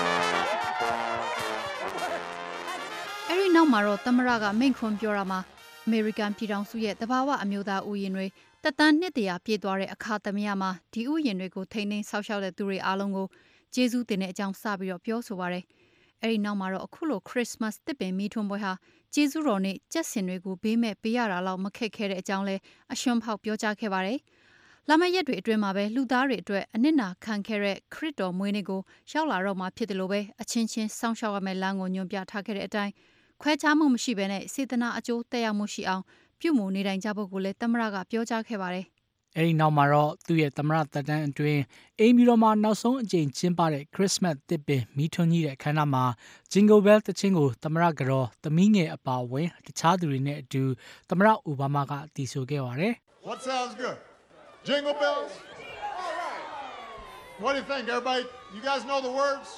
အဲ့ဒီနောက်မှာတော့သမ္မတကမိန့်ခွန်းပြောတာမှာအမေရိကန်ပြည်ထောင်စုရဲ့တဘာဝအမျိုးသားဥယျာဉ်တွေတက်တန်းနှစ်တရာပြည့်သွားတဲ့အခါသမယမှာဒီဥယျာဉ်တွေကိုထိန်းသိမ်းဆောက်ရှောက်တဲ့သူတွေအားလုံးကိုကျေးဇူးတင်တဲ့အကြောင်းစပြီးတော့ပြောဆိုပါရယ်အဲ့ဒီနောက်မှာတော့အခုလို Christmas တစ်ပင်မီးထွန်းပွဲဟာကျေးဇူးတော်နဲ့ကြက်စင်တွေကိုဘေးမဲ့ပေးရတာလောက်မခက်ခဲတဲ့အကြောင်းလဲအရှွန့်ဖောက်ပြောကြားခဲ့ပါတယ်လာမယ့်ရက်တွေအတွင်းမှာပဲလူသားတွေအတွက်အနစ်နာခံခဲ့တဲ့ခရစ်တော်မွေးနေ့ကိုရောက်လာတော့မှဖြစ်တယ်လို့ပဲအချင်းချင်းစောင့်ရှောက်ရမယ့်လမ်းကိုညွှန်ပြထားခဲ့တဲ့အတိုင်းခွဲခြားမှုမရှိဘဲနဲ့စေတနာအကျိုးသက်ရောက်မှုရှိအောင်ပြုမှုနေတိုင်းကြဖို့ကိုလည်းသမ္မတကပြောကြားခဲ့ပါတယ်။အဲဒီနောက်မှာတော့သူ့ရဲ့သမ္မတသက်တမ်းအတွင်းအိမ်ပြည်တော်မှာနောက်ဆုံးအကြိမ်ကျင်းပတဲ့ခရစ်စမတ်သစ်ပင်မီးထွန်းကြီးတဲ့အခမ်းအနားမှာ Jingle Bell သချင်းကိုသမ္မတကတော်သမီးငယ်အပါအဝင်တခြားသူတွေနဲ့အတူသမ္မတအိုဘားမားကတည်ဆိုခဲ့ပါတယ်။ What sounds good? Jingle bells? All right. What do you think, everybody? You guys know the words?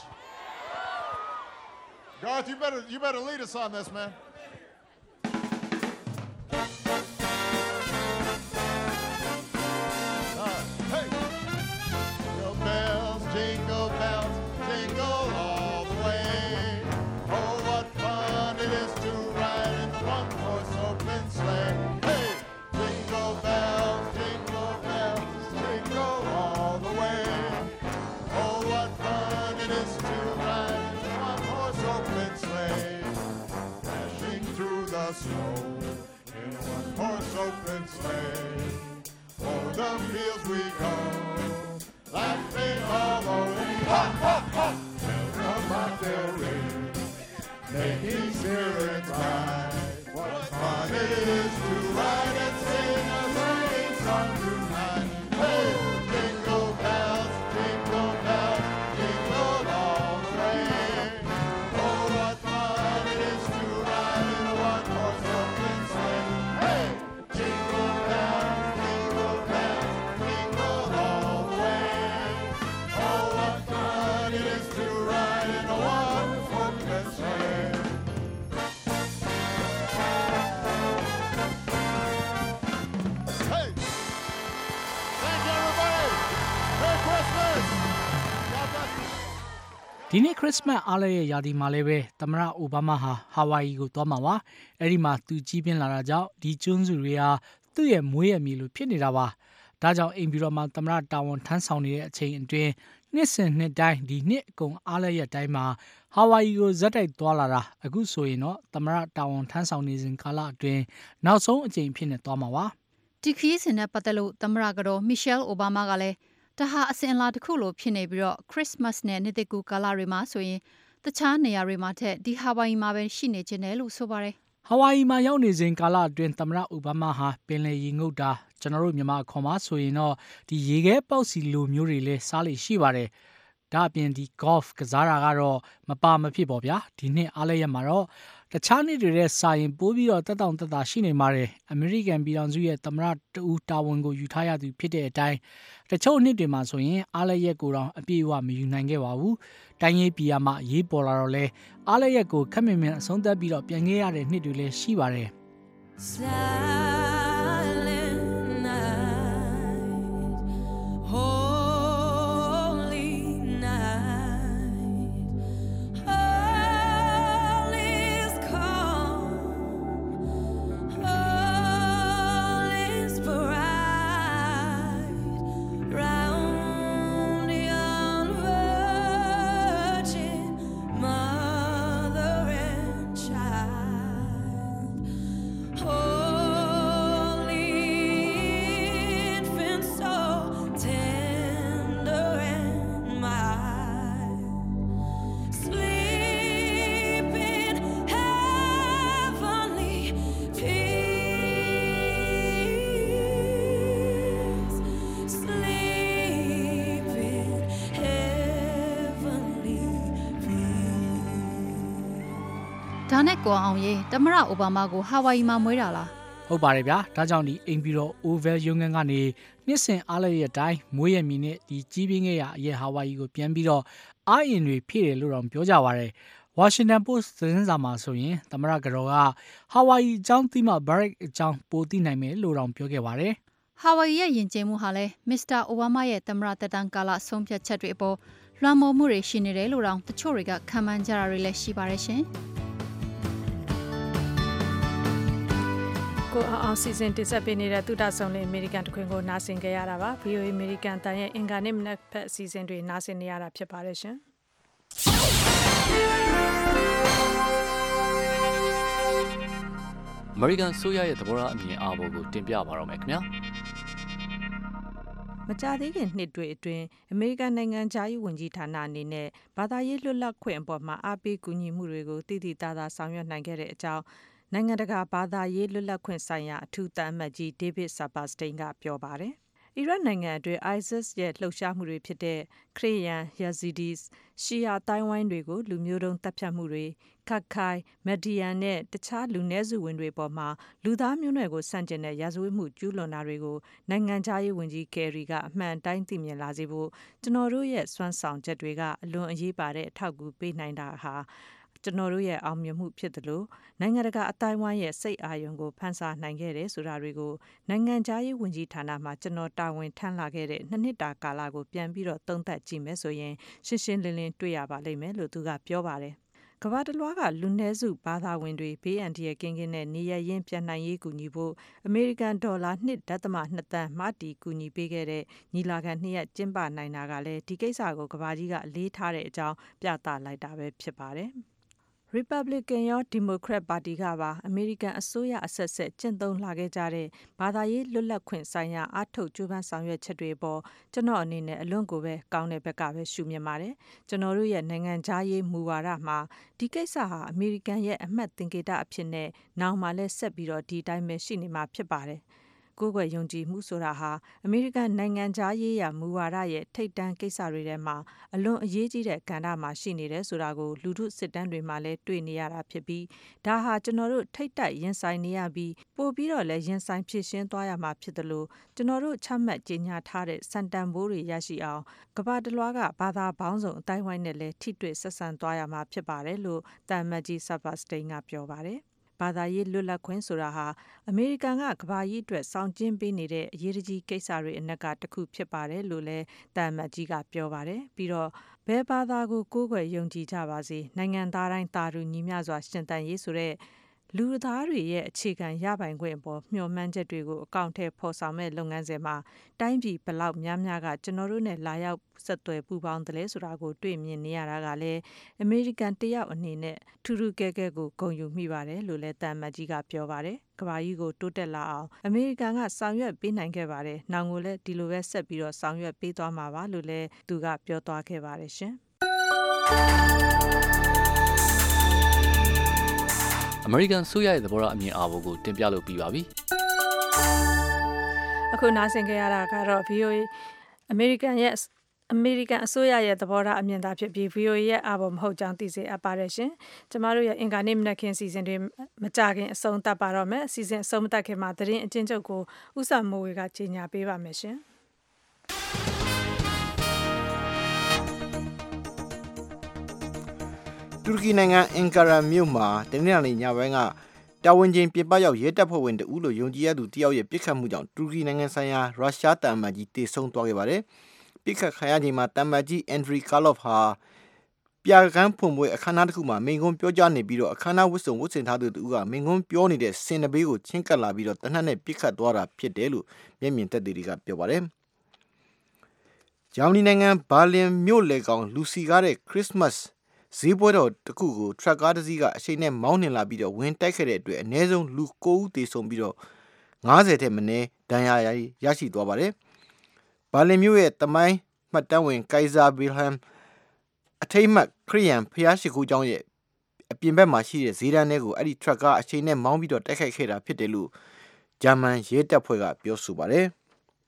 Garth, you better lead us on this, man. Hey. Jingle bells, jingle bells, jingle all the way. Oh, what fun it is to ride in the one-horse open sleigh. Hey, jingle bells, jingle bells, jingle all the way. Oh, what fun it is to ride in the one-horse open sleigh. Dashing through the snow in a one-horse open sleigh. O'er the fields we go, laughing all the way. Hop, hop, hop! Bells on they'll ring, making spirits bright. What fun it is to ride and sing a sleighing song tonight. Hey, jingle bells, jingle all the way. Oh, what fun it is to ride in a one-horse open sleigh. Hey, jingle bells, jingle all the way. Oh, what fun it is to ride in a one-horse open sleigh. Hey! Thank you, everybody! Merry Christmas! God bless you! ဒီနေ့ခရစ်စမတ်အားလပ်ရက်ရာသီမှာလည်းပဲသမ္မတအိုဘားမားဟာဟာဝိုင်ယီကိုသွားမှာပါ။အဲဒီမှာသူကြီးပြင်းလာတာကြောင့်ဒီကျွန်းစုတွေဟာသူ့ရဲ့မွေးရမြေလိုဖြစ်နေတာပါ။ဒါကြောင့်အိမ်ပြည်တော်မှာသမ္မတတာဝန်ထမ်းဆောင်နေတဲ့အချိန်အတွင်းနှစ်စဉ်နှစ်တိုင်းဒီနှစ်အကုန်အားလပ်ရက်တိုင်းမှာဟာဝိုင်ယီကိုဇက်တိုက်သွားလာတာအခုဆိုရင်တော့သမ္မတတာဝန်ထမ်းဆောင်နေစဉ်ကာလအတွင်းနောက်ဆုံးအကြိမ်ဖြစ်နေသွားမှာပါ။ဒီခရီးစဉ်နဲ့ပတ်သက်လို့သမ္မတကတော်မီရှယ်အိုဘားမားကလည်းဒါဟာအစဉ်အလာတစ်ခုလိုဖြစ်နေပြီးတော့ခရစ်စမတ်နဲ့နှစ်သစ်ကူးကာလတွေမှာဆိုရင်တခြားနေရာတွေမှာထက်ဒီဟာဝိုင်ယီမှာပဲရှိနေခြင်းတယ်လို့ဆိုပါတယ်။ဟာဝိုင်ယီမှာရောက်နေစဉ်ကာလအတွင်းသမ္မတအိုဘားမားဟာပင်လယ်ရေငုပ်တာကျွန်တော်တို့မြန်မာအခေါ်မှာဆိုရင်တော့ဒီရေခဲပေါက်စီလိုမျိုးတွေလည်းစားလေရှိပါတယ်။ဒါအပြင်ဒီ golf ကစားတာကတော့မပါမဖြစ်ပေါ့ဗျာ။ဒီနှစ်အားလပ်ရက်မှာတော့တခြားနှစ်တွေရဲ့စာရင်ပိုးပြီးတော့တက်တောင့်တက်တာရှိနေပါတယ်။အမေရိကန်ပြည်ထောင်စုရဲ့သမ္မတတူတာဝန်ကိုယူထားရသူဖြစ်တဲ့အတိုင်းတချို့နှစ်တွေမှာဆိုရင်အားလပ်ရက်ကိုတော့အပြည့်အဝမယူနိုင်ခဲ့ပါဘူး။တိုင်းရေးပြည်မှာရေးပေါ်လာတော့လဲအားလပ်ရက်ကိုခက်မြင်မြင်အဆုံးသတ်ပြီးတော့ပြန်ခဲ့ရတဲ့နှစ်တွေလည်းရှိပါတယ်။ Silent night, holy night, all is calm, all is bright, round yon virgin mother and child. Holy infant, so tender and mild, sleep in heavenly peace, sleep in heavenly peace. ဒါနဲ့ကောအောင်ရေသမ္မတအိုဘားမားကိုဟာဝိုင်ယီမှာမွေးတာလားဟုတ်ပါတယ်ဗျာဒါကြောင့်ဒီအိမ်ပြည်တော် Oval ရုံးခန်းကနေနှစ်စဉ်အားလပ်ရက်တိုင်းမွေးရမီနဲ့ဒီကြီးပြင်းခဲ့ရအရက်ဟာဝိုင်ယီကိုပြန်ပြီးတော့အားရင်တွေဖြည့်တယ်လို့တော့ပြောကြပါတယ် Washington Post သတင်းစာမှာဆိုရင်သမ္မတကတော်ကဟာဝိုင်ယီအကြောင်းသိမှ Barack အကြောင်းပိုသိနိုင်မယ်လို့တော့ပြောခဲ့ပါတယ်ဟာဝိုင်ယီရဲ့ယဉ်ကျေးမှုဟာလည်းမစ္စတာအိုဘားမားရဲ့သမ္မတသက်တမ်းကာလဆုံးဖြတ်ချက်တွေအပေါ်လွှမ်းမိုးမှုတွေရှိနေတယ်လို့တော့တချို့တွေကခံမှန်းကြတာတွေလည်းရှိပါတယ်ရှင်ကိုအောင်စီစဉ်တင်ဆက်ပေးနေတဲ့သုတဆောင်လေးအမေရိကန်တခွင်ကိုနားဆင်ကြရတာပါ VOA အမေရိကန်တန်ရဲ့အင်ကာနဲ့မနက်ဖက်အစီအစဉ်တွေနားဆင်နေရတာဖြစ်ပါတယ်ရှင်အမေရိကန်ဆိုရရဲ့သဘောထားအမြင်အာဘော်ကိုတင်ပြပါတော့မယ်ခင်ဗျာမကြာသေးခင်နှစ်တွေအတွင်းအမေရိကန်နိုင်ငံခြားရေးဝန်ကြီးဌာနအနေနဲ့ဘာသာရေးလွတ်လပ်ခွင့်အပေါ်မှာအားပေးကူညီမှုတွေကိုတည်တည်သားသားဆောင်ရွက်နိုင်ခဲ့တဲ့အကြောင်းနိုင်ငံတကာဘာသာရေးလွတ်လပ်ခွင့်ဆိုင်ရာအထူးသံအမတ်ကြီး David Saperstein ကပြောပါတယ်။အီရတ်နိုင်ငံအတွင်း ISIS ရဲ့လှုပ်ရှားမှုတွေဖြစ်တဲ့ခရစ်ယာန် Yazidis ရှီယာတိုင်းဝိုင်းတွေကိုလူမျိုးတုံးတပ်ဖြတ်မှုတွေခတ်ခိုင်မက်ဒီယန်နဲ့တခြားလူနည်းစုဝင်တွေပေါ်မှာလူသားမျိုးနွယ်ကိုဆန့်ကျင်တဲ့ရာဇဝတ်မှုကျူးလွန်တာတွေကိုနိုင်ငံခြားရေးဝန်ကြီးကယ်ရီကအမှန်တိုင်းသိမြင်လာစေဖို့ကျွန်တော်တို့ရဲ့စွမ်းဆောင်ချက်တွေကအလွန်အရေးပါတဲ့အထောက်အကူပေးနိုင်တာဟာကျွန်တော်တို့ရဲ့အောင်မြင်မှုဖြစ်တယ်လို့နိုင်ငံတကာအတိုင်းဝိုင်းရဲ့စိတ်အာရုံကိုဖန်ဆာနိုင်ခဲ့တယ်ဆိုတာတွေကိုနိုင်ငံခြားရေးဝန်ကြီးဌာနမှာကျွန်တော်တာဝန်ထမ်းလာခဲ့တဲ့နှစ်တာကာလကိုပြန်ပြီးတော့သုံးသပ်ကြည့်မယ်ဆိုရင်ရှင်းရှင်းလင်းလင်းတွေ့ရပါလိမ့်မယ်လို့သူကပြောပါတယ်ကမ္ဘာတလွှားကလူနည်းစုဘာသာဝင်တွေဘေးအန္တရာယ်ကင်းကင်းနဲ့နေရရင်ပြန်နိုင်ရေးကူညီဖို့အမေရိကန်ဒေါ်လာ1.2 သန်းမှတီကူညီပေးခဲ့တဲ့ညီလာခံ2ရက်ကျင်းပနိုင်တာကလည်းဒီကိစ္စကိုကမ္ဘာကြီးကအလေးထားတဲ့အကြောင်းပြသလိုက်တာပဲဖြစ်ပါတယ်Republican ရော Democrat ပါတီကပါအမေရိကန်အစိုးရအဆက်ဆက်ကျင့်သုံးလာခဲ့ကြတဲ့ဘာသာရေးလွတ်လပ်ခွင့်ဆိုင်ရာအားထုတ်ကြိုးပမ်းဆောင်ရွက်ချက်တွေပေါ်ကျွန်တော်အနေနဲ့အလွန်ကိုပဲကောင်းတဲ့ဘက်ကပဲရှုမြင်ပါတယ်ကျွန်တော်တို့ရဲ့နိုင်ငံခြားရေးမူဝါဒမှာဒီကိစ္စဟာအမေရိကန်ရဲ့အမှတ်သင်္ကေတအဖြစ်နဲ့နောက်မှလည်းဆက်ပြီးတော့ဒီတိုင်းပဲရှိနေမှာဖြစ်ပါတယ်ကိုယ်ွယ်ယုံကြည်မှုဆိုတာဟာအမေရိကန်နိုင်ငံခြားရေးရာမူဝါဒရဲ့ထိပ်တန်းကိစ္စတွေထဲမှာအလွန်အရေးကြီးတဲ့ကဏ္ဍမှာရှိနေတယ်ဆိုတာကိုလူထုစစ်တမ်းတွေမှာလည်းတွေ့နေရတာဖြစ်ပြီးဒါဟာကျွန်တော်တို့ထိပ်တိုက်ရင်ဆိုင်နေရပြီးပို့ပြီးတော့လည်းရင်ဆိုင်ဖြစ်ရှင်းသွားရမှာဖြစ်တယ်လို့ကျွန်တော်တို့ချမှတ်ကြေညာထားတဲ့စံတန်ဖိုးတွေရရှိအောင်ကမ္ဘာတလွှားကဘာသာပေါင်းစုံအတိုင်းဝိုင်းနဲ့လည်းထိတွေ့ဆက်ဆံသွားရမှာဖြစ်ပါတယ်လို့တန်မတ်ကြီး Saperstein ကပြောပါတယ်ဘာသာရေးလွတ်လပ်ခွင့်ဆိုတာဟာအမေရိကန်ကကမ္ဘာကြီးအတွက်စောင့်ကျဉ်ပေးနေတဲ့အရေးကြီးကိစ္စတွေအနက်ကတစ်ခုဖြစ်ပါတယ်လို့လည်းတာမတ်ကြီးကပြောပါတယ်ပြီးတော့ဘယ်ဘာသာကိုကိုးကွယ်ယုံကြည်ကြပါစေနိုင်ငံသားတိုင်းသာတူညီမျှစွာရှင်သန်ရေးဆိုတဲ့လူသားတွေရဲ့အခြေခံရပိုင်ခွင့်အပေါ်မျှော်မှန်းချက်တွေကိုအကောင့်ထဲပေါ်ဆောင်မဲ့လုပ်ငန်းစဉ်မှာတိုင်းပြည်ဘလောက်များများကကျွန်တော်တို့နဲ့လာရောက်ဆက်သွယ်ပူးပေါင်းတယ်လဲဆိုတာကိုတွေ့မြင်နေရတာကလည်းအမေရိကန်တယောက်အနေနဲ့ထူးထူးကဲကဲကိုဂုဏ်ယူမိပါတယ်လို့လည်းတန်မတ်ကြီးကပြောပါတယ်ကမ္ဘာကြီးကိုတိုးတက်လာအောင်အမေရိကန်ကဆောင်ရွက်ပေးနိုင်ခဲ့ပါတယ်နောင်ကိုလည်းဒီလိုပဲဆက်ပြီးတော့ဆောင်ရွက်ပေးသွားမှာပါလို့လည်းသူကပြောသွားခဲ့ပါတယ်ရှင်အမေရိကန်ဆိုရရဲ့သဘောထားအမြင်အာဘော်ကိုတင်ပြလို့ပြီးပါပြီ။အခုနားဆင်ကြရတာကတော့ VOA အမေရိကန်အစိုးရရဲ့သဘောထားအမြင်သာဖြစ်ပြီး VOA ရဲ့အာဘော်မဟုတ်ကြောင်းသိစေအပ်ပါတယ်ရှင်။ကျမတို့ရဲ့အင်္ဂါနေ့မနက်ခင်းစီစဉ်တွေမကြခင်အဆုံးသတ်ပါတော့မယ်။စီစဉ်အဆုံးမသတ်ခင်မှာသတင်းအကျဉ်းချုပ်ကိုဥစ္စာမိုးဝေကကြေညာပေးပါမယ်ရှင်။တူရကီနိုင်ငံအင်ကာရာမြို့မှာတနင်္လာနေ့ညပိုင်းကတာဝန်ချင်းပြပရောက်ရဲတပ်ဖွဲ့ဝင်တဦးလိုယုံကြည်ရသူတယောက်ရဲ့ပြစ်ခတ်မှုကြောင့်တူရကီနိုင်ငံဆိုင်ရာရုရှားတန်မန်ကြီးတေဆုံးသွားခဲ့ပါတယ်။ပြစ်ခတ်ခံရချိန်မှာတန်မန်ကြီးအန်ဒရီကာလော့ဖ်ဟာပြကန်းဖွင့်ပွဲအခမ်းအနားတစ်ခုမှာမိန့်ခွန်းပြောကြားနေပြီးတော့အခမ်းအနားဝတ်စုံဝတ်ဆင်ထားသူတူကမိန့်ခွန်းပြောနေတဲ့စင်နဘေးကိုချင်းကပ်လာပြီးတော့တနက်နဲ့ပြစ်ခတ်သွားတာဖြစ်တယ်လို့မျက်မြင်သက်သေတွေကပြောပါတယ်။ဂျာမနီနိုင်ငံဘာလင်မြို့လေကောင်လူစီကားတဲ့ခရစ်မတ်ဈေးပွဲတော်တစ်ခုကိုထရက်ကားတစ်စီးကအရှိန်နဲ့မောင်းနှင်လာပြီးတော့ဝင်တိုက်ခဲ့တဲ့အတွက်အနည်းဆုံးလူ9ဦးသေဆုံးပြီးတော့90ထက်မနည်းဒဏ်ရာရရှိသွားပါတယ်။ဘာလင်မြို့ရဲ့တမိုင်းမှတ်တမ်းဝင်ကိုင်ဇာဗီလဟမ်အထိတ်မှတ်ခရီးယန်ဖျားရှိခိုးကျောင်းရဲ့အပြင်ဘက်မှာရှိတဲ့ဈေးတန်းတွေကိုအဲ့ဒီထရက်ကားအရှိန်နဲ့မောင်းပြီးတော့တိုက်ခိုက်ခဲ့တာဖြစ်တယ်လို့ဂျာမန်ရဲတပ်ဖွဲ့ကပြောဆိုပါတယ်။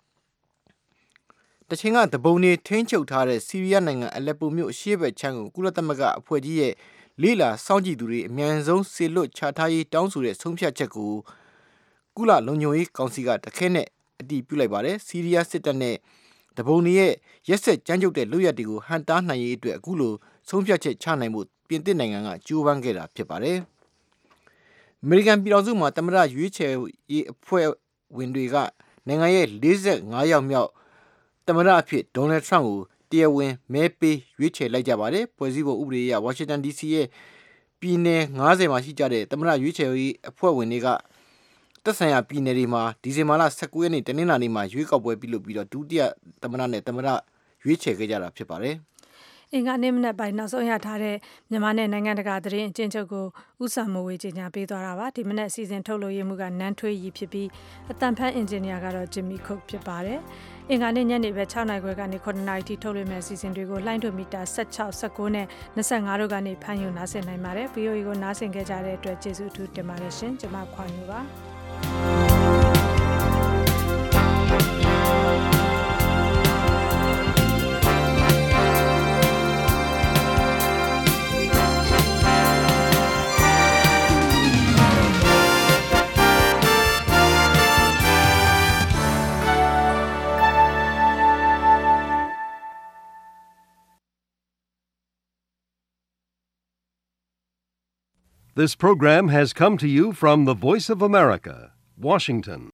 တချိန်ကတပုံနေထိန်းချုပ်ထားတဲ့ဆီးရီးယားနိုင်ငံအလက်ပိုမြို့အရှေ့ဘက်ခြမ်းကိုကုလသမဂ္ဂအဖွဲ့ကြီးရဲ့လေးလာစောင့်ကြည့်သူတွေအမြန်ဆုံးဆေလွတ်ချထားရေးတောင်းဆိုတဲ့ဆုံးဖြတ်ချက်ကိုကုလလုံခြုံရေးကောင်စီကတခဲနဲ့အတည်ပြုလိုက်ပါတယ်။ဆီးရီးယားစစ်တပ်နဲ့တပုံနေရဲ့ရက်ဆက်ကြမ်းကြုတ်တဲ့လုပ်ရပ်တွေကိုဟန်တားနိုင်ရေးအတွက်အခုလိုဆုံးဖြတ်ချက်ချနိုင်မှုပြင်သစ်နိုင်ငံကကြိုးပမ်းခဲ့တာဖြစ်ပါတယ်။အမေရိကန်ပြည်ထောင်စုမှာသမ္မတရွေးချယ်ရေးအဖွဲ့ဝင်တွေကနိုင်ငံရဲ့45ရောက်မြောက်သမ္မတအဖြစ်ဒေါ်နယ်ထရန့်ကိုတရားဝင်မဲပေးရွေးချယ်လိုက်ကြပါတယ်။ဖွဲ့စည်းပုံဥပဒေအရဝါရှင်တန် DC ရဲ့ပြည်နယ်90မှာရှိကြတဲ့သမ္မတရွေးချယ်ရေးအဖွဲ့ဝင်တွေကသက်ဆိုင်ရာပြည်နယ်တွေမှာဒီဇင်ဘာလ19ရက်နေ့တနင်္လာနေ့မှာရွေးကောက်ပွဲပြုလုပ်ပြီးတော့ဒုတိယသမ္မတနဲ့သမ္မတရွေးချယ်ခဲ့ကြတာဖြစ်ပါတယ်။အင်္ဂါနေ့မနက်ပိုင်းနောက်ဆုံးရထားတဲ့မြန်မာနဲ့နိုင်ငံတကာသတင်းအကျဉ်းချုပ်ကိုဥဆောင်မဝေကြီးညာပေးသွားတာပါဒီမနက်အစီအစဉ်ထုတ်လို့ရမှုကနန်းထွေးရီဖြစ်ပြီးအတန်ဖန်အင်ဂျင်နီယာကတော့ဂျင်မီခုတ်ဖြစ်ပါတယ်အင်္ဂါနေ့ညနေပဲ6နာရီခွဲကနေ9နာရီထိထုတ်လွှင့်မယ့်အစီအစဉ်တွေကိုလိုင်းဒိုမီတာ16 19နဲ့25တို့ကနေဖမ်းယူနားဆင်နိုင်ပါတယ် VOA ကိုနားဆင်ခဲ့ကြတဲ့အတွက်ကျေးဇူးအထူးတင်ပါတယ်ရှင်ကျွန်မခွာညိုပါ This program has come to you from the Voice of America, Washington.